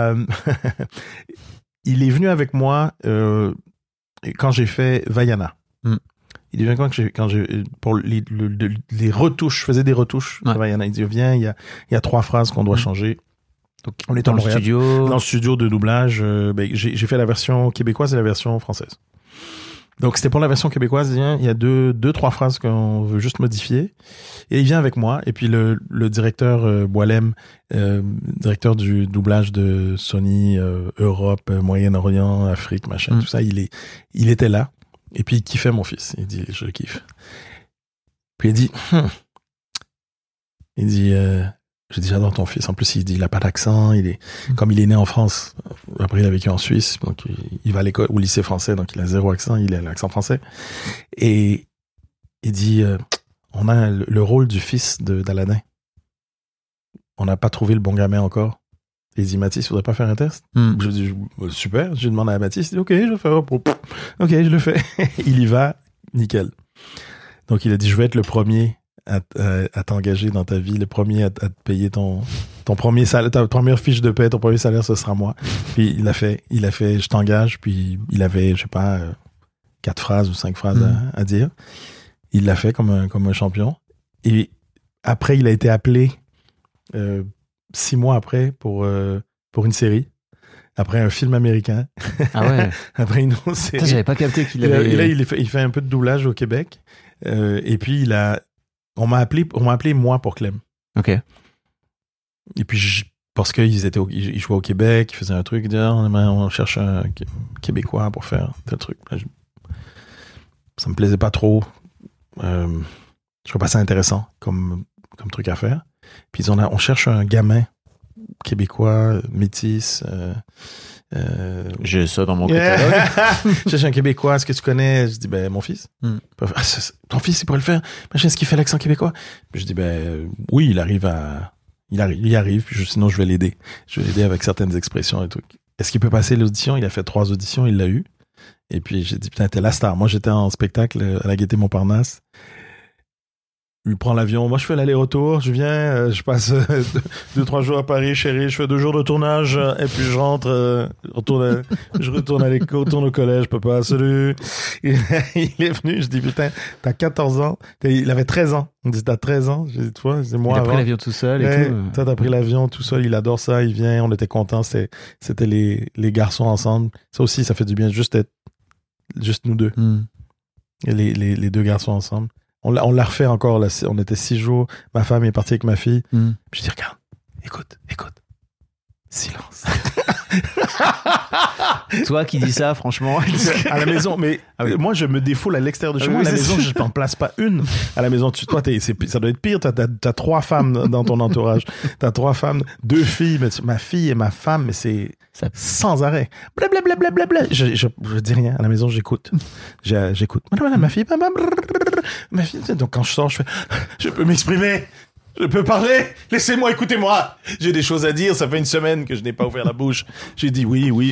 il est venu avec moi quand j'ai fait Vaiana. Il est venu avec moi quand j'ai pour les retouches, je faisais des retouches à Vaiana. Il dit, viens, il y a 3 phrases qu'on doit changer. Donc, on est dans le studio. Dans le studio de doublage. J'ai fait la version québécoise et la version française. Donc, c'était pour la version québécoise. Il y a 2-3 phrases qu'on veut juste modifier. Et il vient avec moi. Et puis, le directeur Boilem, directeur du doublage de Sony, Europe, Moyen-Orient, Afrique, machin, tout ça, il était là. Et puis, il kiffait mon fils. Il dit, je le kiffe. Puis, il dit, j'ai dit, j'adore ton fils. En plus, il a pas d'accent. Comme il est né en France. Après, il a vécu en Suisse. Donc, il va à l'école, au lycée français. Donc, il a 0 accent. Il a l'accent français. Et il dit, on a le rôle du fils d'Aladin. On n'a pas trouvé le bon gamin encore. Et il dit, Mathis, il faudrait pas faire un test? Je dis, super. Je demande à Mathis. Il dit, OK, je vais faire. OK, je le fais. Il y va. Nickel. Donc, il a dit, je vais être le premier à t'engager dans ta vie, le premier à te payer ton premier salaire, ta première fiche de paie, ton premier salaire, ce sera moi. Puis il a fait, je t'engage, puis il avait, je sais pas, 4 phrases ou 5 phrases à dire. Il l'a fait comme un champion. Et après, il a été appelé 6 mois après pour une série. Après un film américain. Ah ouais. Après une autre série. J'avais pas capté qu'il avait... Et là, il fait un peu de doublage au Québec. Et puis, il a On m'a appelé moi pour Clem. Ok. Et puis, parce qu'ils ils jouaient au Québec, ils faisaient un truc, ils disaient, on cherche un Québécois pour faire tel truc. Ça me plaisait pas trop. Je trouvais pas ça intéressant comme truc à faire. Puis on cherche un gamin québécois, métis. J'ai ça dans mon catalogue. Je cherche un Québécois, est-ce que tu connais? Je dis, mon fils. Ton fils, il pourrait le faire. Machin, est-ce qu'il fait l'accent québécois? Puis je dis, oui, il arrive. Puis sinon je vais l'aider. Je vais l'aider avec certaines expressions et trucs. Est-ce qu'il peut passer l'audition? Il a fait 3 auditions, il l'a eu. Et puis j'ai dit, putain, t'es la star. Moi, j'étais en spectacle à la Gaîté Montparnasse. Il prend l'avion. Moi, je fais l'aller-retour. Je viens, je passe 2-3 jours à Paris, chérie. Je fais 2 jours de tournage. Et puis, je rentre, je retourne à l'école, retourne au collège. Papa, salut. Il est venu. Je dis, putain, t'as 14 ans. Il avait 13 ans. On dit, t'as 13 ans. J'ai dit, toi, c'est moi. Il a pris l'avion tout seul et tout. Toi, t'as pris l'avion tout seul. Il adore ça. Il vient. On était contents. C'était les garçons ensemble. Ça aussi, ça fait du bien. Juste nous deux. Et les 2 garçons ensemble. On l'a refait encore, là. On était 6 jours. Ma femme est partie avec ma fille. Puis je dis, regarde, écoute. Silence. Toi qui dis ça, franchement. À la maison, mais moi, je me défoule à l'extérieur de chez moi. À la maison, je n'en place pas une. À la maison, toi, ça doit être pire. T'as 3 femmes dans ton entourage. T'as 3 femmes, 2 filles. Mais ma fille et ma femme, mais c'est sans arrêt. Blablabla. Je dis rien. À la maison, j'écoute. J'écoute. Ma fille. Ma fille. Donc, quand je sors, je fais, je peux m'exprimer. Je peux parler. Laissez-moi, écoutez-moi. J'ai des choses à dire. Ça fait 1 semaine que je n'ai pas ouvert la bouche. J'ai dit oui.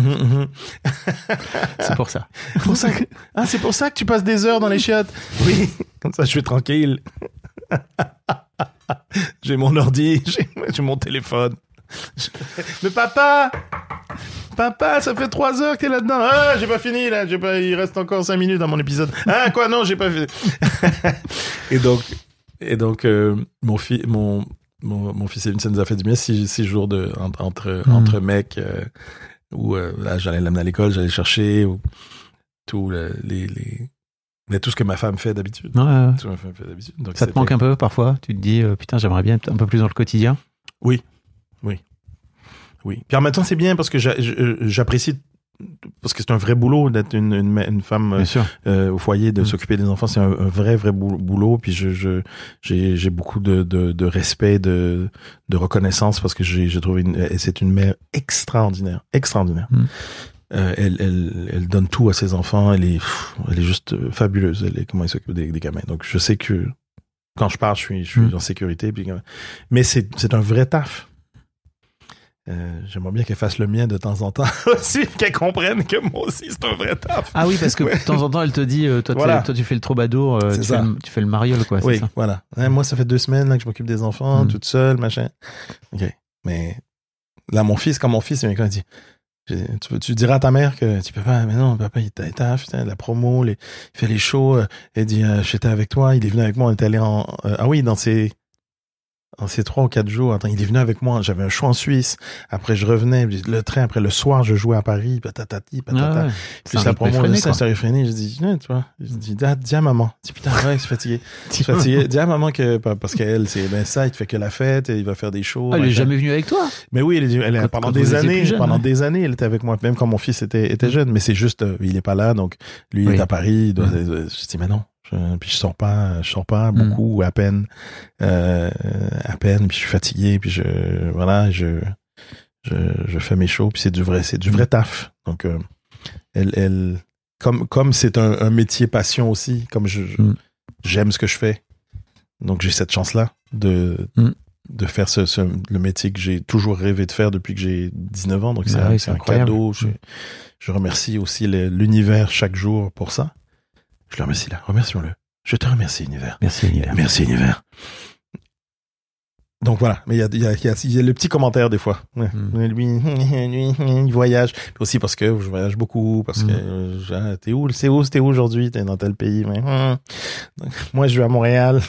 C'est pour ça. C'est pour ça que tu passes des heures dans les chiottes. Oui. Comme ça, je suis tranquille. J'ai mon ordi. J'ai mon téléphone. Mais papa, ça fait 3 heures que t'es là-dedans. Ah, j'ai pas fini, là. Il reste encore 5 minutes dans mon épisode. Ah, quoi? Non, j'ai pas fini. Et donc, mon fils, ça nous a fait du bien 6 jours entre mecs, où là, j'allais l'amener à l'école, j'allais chercher, mais tout ce que ma femme fait d'habitude. Ouais. Tout ce que ma femme fait d'habitude. Donc, ça te manque un peu parfois? Tu te dis, putain, j'aimerais bien être un peu plus dans le quotidien? Oui. Puis en même temps, c'est bien parce que j'apprécie, parce que c'est un vrai boulot d'être une femme au foyer, de s'occuper des enfants. C'est un vrai boulot. Puis j'ai beaucoup de respect, de reconnaissance parce que j'ai trouvé c'est une mère extraordinaire. Elle donne tout à ses enfants. Elle est juste fabuleuse. Comment elle s'occupe des gamins. Donc je sais que quand je pars, je suis en sécurité. Puis, mais c'est un vrai taf. J'aimerais bien qu'elle fasse le mien de temps en temps aussi, qu'elle comprenne que moi aussi c'est un vrai taf. Ah oui, parce que de temps en temps elle te dit, toi tu fais le troubadour, tu fais le mariole, quoi. Oui, c'est ça. Voilà. Moi ça fait 2 semaines là, que je m'occupe des enfants, toute seule, machin. Ok. Mais là, mon fils, quand il dit, tu diras à ta mère que tu peux pas, mais non, papa, il taf, la promo, il fait les shows, il dit, j'étais avec toi, il est venu avec moi, on est allé dans ces 3 ou 4 jours, il est venu avec moi, j'avais un show en Suisse, après je revenais, le train, après le soir, je jouais à Paris, patatati, patata. Ouais. Puis la promo, c'est réfréné, je dis, tu vois, dis à maman. Je dis, putain, ouais, c'est fatigué. Dis à maman que, parce qu'elle, c'est, ça, il te fait que la fête, il va faire des shows. Elle est jamais venue avec toi? Mais oui, pendant des années, elle était avec moi, même quand mon fils était jeune, mais c'est juste, il est pas là, donc, lui, il est à Paris, je dis, mais non. Puis je sors pas beaucoup, à peine, puis je suis fatigué, puis je fais mes shows, puis c'est du vrai taf. Donc elle comme c'est un métier passion aussi, comme j'aime ce que je fais. Donc j'ai cette chance-là de faire le métier que j'ai toujours rêvé de faire depuis que j'ai 19 ans. Donc c'est un cadeau. Je remercie aussi l'univers chaque jour pour ça. Je le remercie là. Remercions-le. Je te remercie, univers. Merci, univers. Merci, univers. Donc voilà. Mais il y a le petit commentaire des fois. Ouais. Lui, il voyage. Puis aussi parce que je voyage beaucoup. Parce que t'es où aujourd'hui? T'es dans tel pays. Mais, donc, moi, je vais à Montréal.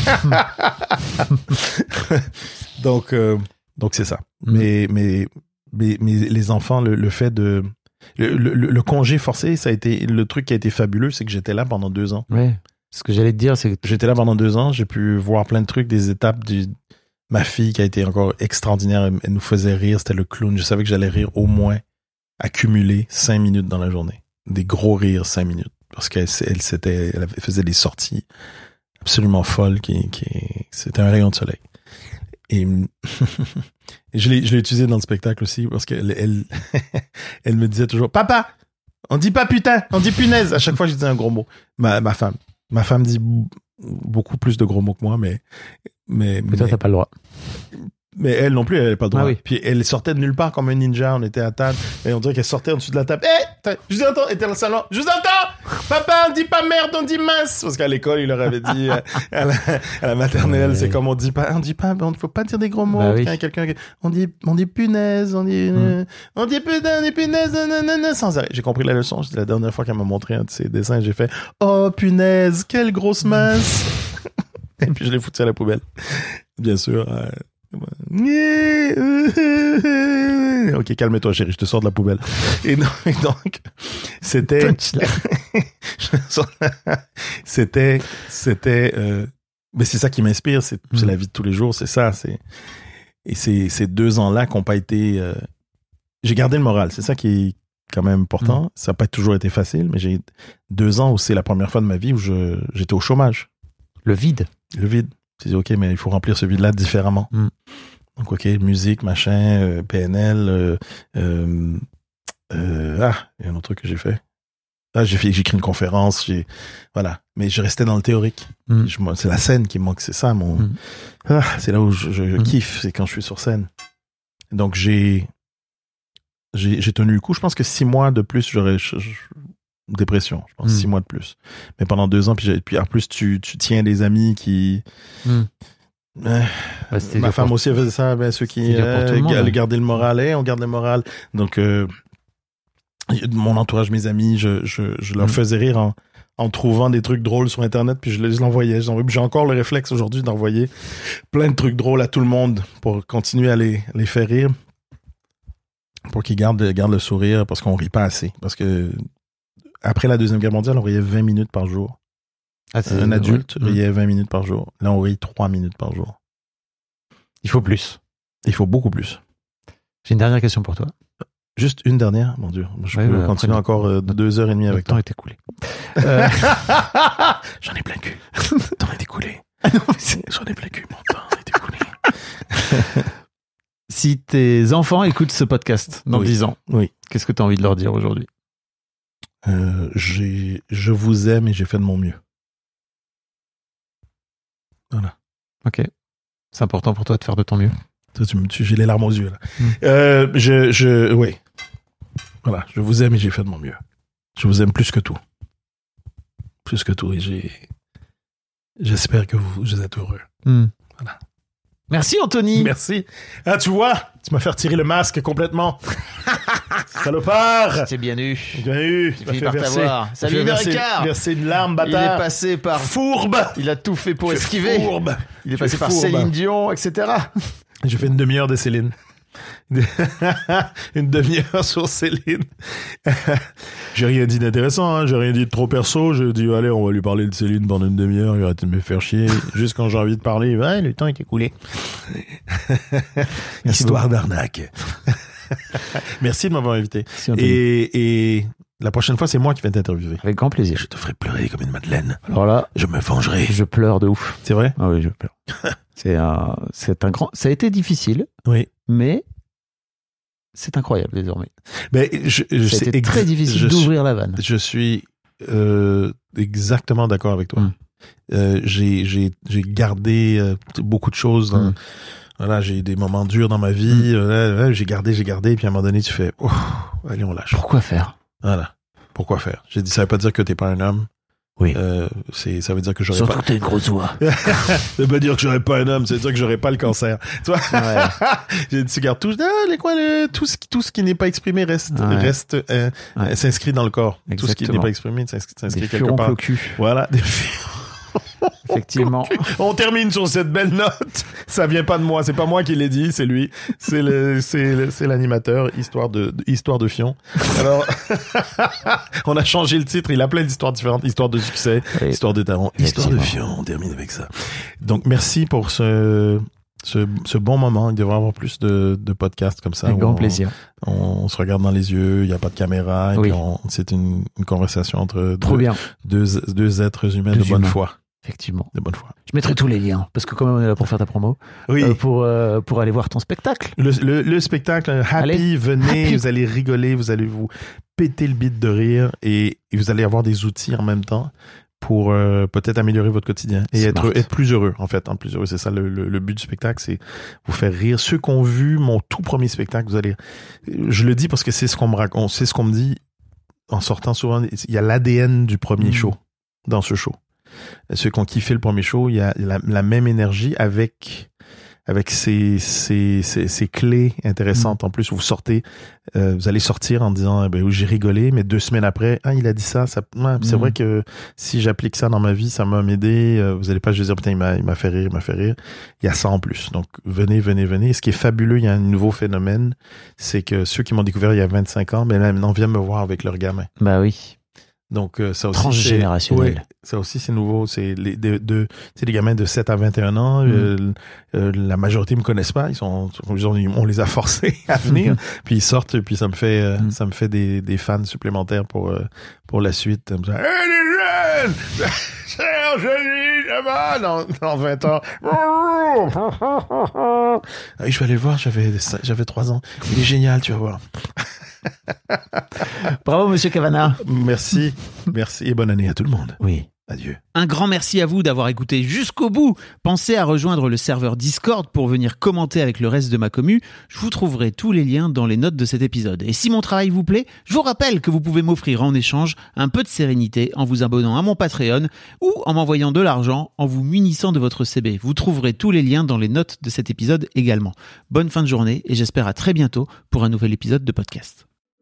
donc c'est ça. Mais les enfants, le fait de... Le congé forcé, ça a été le truc qui a été fabuleux, c'est que j'étais là pendant 2 ans. Ouais. Ce que j'allais te dire, c'est que J'étais là pendant 2 ans, j'ai pu voir plein de trucs, des étapes ma fille qui a été encore extraordinaire, elle nous faisait rire, c'était le clown. Je savais que j'allais rire au moins, accumuler 5 minutes dans la journée. Des gros rires 5 minutes. Parce qu'elle faisait des sorties absolument folles c'était un rayon de soleil. Et je l'ai utilisé dans le spectacle aussi parce qu'elle elle me disait toujours, papa, on dit pas putain, on dit punaise. À chaque fois, je disais un gros mot. Ma femme dit beaucoup plus de gros mots que moi, mais toi, t'as pas le droit. Mais elle non plus, elle n'avait pas le droit. Ah oui. Puis elle sortait de nulle part comme un ninja. On était à table et on dirait qu'elle sortait en dessous de la table. Hé, je vous entends. Elle était dans le salon. Je vous entends. Papa, on dit pas merde, on dit mince. Parce qu'à l'école, il leur avait dit à la maternelle, c'est comme on dit pas, faut pas dire des gros mots. Bah oui. Quand quelqu'un, on dit punaise, on dit putain, on dit punaise, nanana, sans arrêt. J'ai compris la leçon. C'était la dernière fois qu'elle m'a montré un de ses dessins. J'ai fait, oh punaise, quelle grosse mince. Et puis je l'ai foutu à la poubelle. Bien sûr. Ok, calme-toi, chérie, je te sors de la poubelle. Et donc c'était, mais c'est ça qui m'inspire, c'est la vie de tous les jours, c'est ça, et ces 2 ans-là qui n'ont pas été, j'ai gardé le moral, c'est ça qui est quand même important. Ça n'a pas toujours été facile, mais j'ai 2 ans où c'est la première fois de ma vie où j'étais au chômage. Le vide. C'est dit, ok, mais il faut remplir ce vide-là différemment. Donc, ok, musique, machin, PNL, il y a un autre truc que j'ai fait. J'ai écrit une conférence, voilà. Mais je restais dans le théorique. C'est la scène qui me manque, c'est ça, c'est là où je kiffe, c'est quand je suis sur scène. Donc, j'ai tenu le coup. Je pense que 6 mois de plus, j'aurais dépression, je pense, 6 mois de plus. Mais pendant 2 ans, puis en plus, tu tiens des amis qui... ma femme aussi faisait ça, ceux qui gardaient le moral, on garde le moral. Donc, mon entourage, mes amis, je leur faisais rire en trouvant des trucs drôles sur Internet, puis je les envoyais. J'ai encore le réflexe aujourd'hui d'envoyer plein de trucs drôles à tout le monde pour continuer à les faire rire, pour qu'ils gardent le sourire, parce qu'on rit pas assez. Parce que après la Deuxième Guerre mondiale, on riait 20 minutes par jour. Un adulte riait 20 minutes par jour. Là, on rit 3 minutes par jour. Il faut plus. Il faut beaucoup plus. J'ai une dernière question pour toi. Juste une dernière, mon Dieu. Je peux continuer encore 2h30 avec toi. Le temps est écoulé. J'en ai plein le cul. Le temps est écoulé. J'en ai plein le cul, mon temps est écoulé. Si tes enfants écoutent ce podcast dans 10 ans, qu'est-ce que tu as envie de leur dire aujourd'hui? Je vous aime et j'ai fait de mon mieux. Voilà. Ok. C'est important pour toi de faire de ton mieux. J'ai les larmes aux yeux, là. Oui. Voilà. Je vous aime et j'ai fait de mon mieux. Je vous aime plus que tout. Plus que tout. Et j'espère que vous êtes heureux. Voilà. Merci, Anthony. Merci. Ah, tu vois, tu m'as fait retirer le masque complètement. Salopard. C'est bien eu. Bien eu. Tu finis par t'avoir. Salut, Ricard. Verser une larme, bâtard. Il est passé par... Fourbe. Il a tout fait pour esquiver. Fourbe. Il est passé par Céline Dion, etc. J'ai fait une demi-heure de Céline. Une demi-heure sur Céline. J'ai rien dit d'intéressant, hein. J'ai rien dit de trop perso. J'ai dit, allez, on va lui parler de Céline pendant une demi-heure. Il va arrêter de me faire chier. Juste quand j'ai envie de parler, le temps est écoulé. Histoire d'arnaque. Merci de m'avoir invité. Et la prochaine fois, c'est moi qui vais t'interviewer. Avec grand plaisir. Je te ferai pleurer comme une madeleine. Alors là, je me vengerai. Je pleure de ouf. C'est vrai? Ah oui, je pleure. C'est un grand... Ça a été difficile. Oui. Mais c'est incroyable désormais. Mais c'est très difficile d'ouvrir la vanne. Je suis exactement d'accord avec toi. J'ai gardé beaucoup de choses. Voilà, j'ai eu des moments durs dans ma vie. J'ai gardé. Puis à un moment donné, tu fais, allez, on lâche. Pourquoi faire? Voilà. Pourquoi faire? J'ai dit, ça veut pas dire que t'es pas un homme. Oui. Ça veut dire que j'aurais Surtout que t'es une grosse oie. Ça veut pas dire que j'aurais pas un homme, ça veut dire que j'aurais pas le cancer. Tu vois? Ouais. J'ai dit, tu gardes tout ce qui n'est pas exprimé reste s'inscrit dans le corps. Exactement. Tout ce qui n'est pas exprimé s'inscrit quelque part. Au cul. Voilà. Effectivement. On termine sur cette belle note. Ça vient pas de moi, c'est pas moi qui l'ai dit, c'est lui. C'est l'animateur, histoire de Fion. Alors, on a changé le titre, il a plein d'histoires différentes, histoire de succès, histoire de talent, histoire de Fion, on termine avec ça. Donc, merci pour ce bon moment. Il devrait y avoir plus de podcasts comme ça. Avec grand plaisir. On se regarde dans les yeux, il n'y a pas de caméra, et puis c'est une conversation entre deux êtres humains de bonne foi. Effectivement. De bonne foi. Je mettrai tous les liens, parce que quand même on est là pour faire ta promo. Oui. Pour aller voir ton spectacle. Le spectacle, Happy, venez, vous allez rigoler, vous allez vous péter le bide de rire, et vous allez avoir des outils en même temps pour peut-être améliorer votre quotidien et être plus heureux, en fait. Plus heureux, c'est ça le but du spectacle, c'est vous faire rire. Ceux qui ont vu mon tout premier spectacle, je le dis parce que c'est ce qu'on me raconte, c'est ce qu'on me dit en sortant souvent. Il y a l'ADN du premier show dans ce show. Ceux qui ont kiffé le premier show, il y a la même énergie avec ces clés intéressantes. En plus, vous allez sortir en disant, j'ai rigolé, mais 2 semaines après, il a dit ça. C'est vrai que si j'applique ça dans ma vie, ça m'a aidé. Vous allez pas juste dire, putain, il m'a fait rire. Il y a ça en plus. Donc, venez. Et ce qui est fabuleux, il y a un nouveau phénomène, c'est que ceux qui m'ont découvert il y a 25 ans, là, maintenant viennent me voir avec leur gamin. Bah oui. Donc, ça aussi. Transgénérationnel. Ça aussi, c'est nouveau. C'est les gamins de 7 à 21 ans. La majorité me connaissent pas. On les a forcés à venir. Puis ils sortent, puis ça me fait des fans supplémentaires pour la suite. Hey, les jeunes! Dans 20 ans. Je vais aller le voir, j'avais 3 ans. Il est génial, tu vas voir. Bravo, monsieur Cavana. Merci et bonne année à tout le monde. Oui. Adieu. Un grand merci à vous d'avoir écouté jusqu'au bout. Pensez à rejoindre le serveur Discord pour venir commenter avec le reste de ma commu. Je vous trouverai tous les liens dans les notes de cet épisode. Et si mon travail vous plaît, je vous rappelle que vous pouvez m'offrir en échange un peu de sérénité en vous abonnant à mon Patreon ou en m'envoyant de l'argent en vous munissant de votre CB. Vous trouverez tous les liens dans les notes de cet épisode également. Bonne fin de journée et j'espère à très bientôt pour un nouvel épisode de podcast.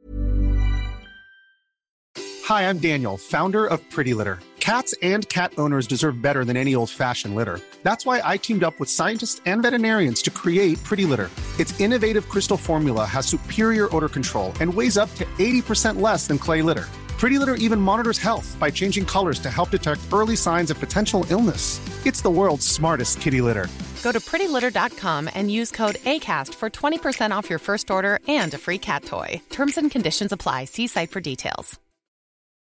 Hi, I'm Daniel, founder of Pretty Litter. Cats and cat owners deserve better than any old-fashioned litter. That's why I teamed up with scientists and veterinarians to create Pretty Litter. Its innovative crystal formula has superior odor control and weighs up to 80% less than clay litter. Pretty Litter even monitors health by changing colors to help detect early signs of potential illness. It's the world's smartest kitty litter. Go to prettylitter.com and use code ACAST for 20% off your first order and a free cat toy. Terms and conditions apply. See site for details.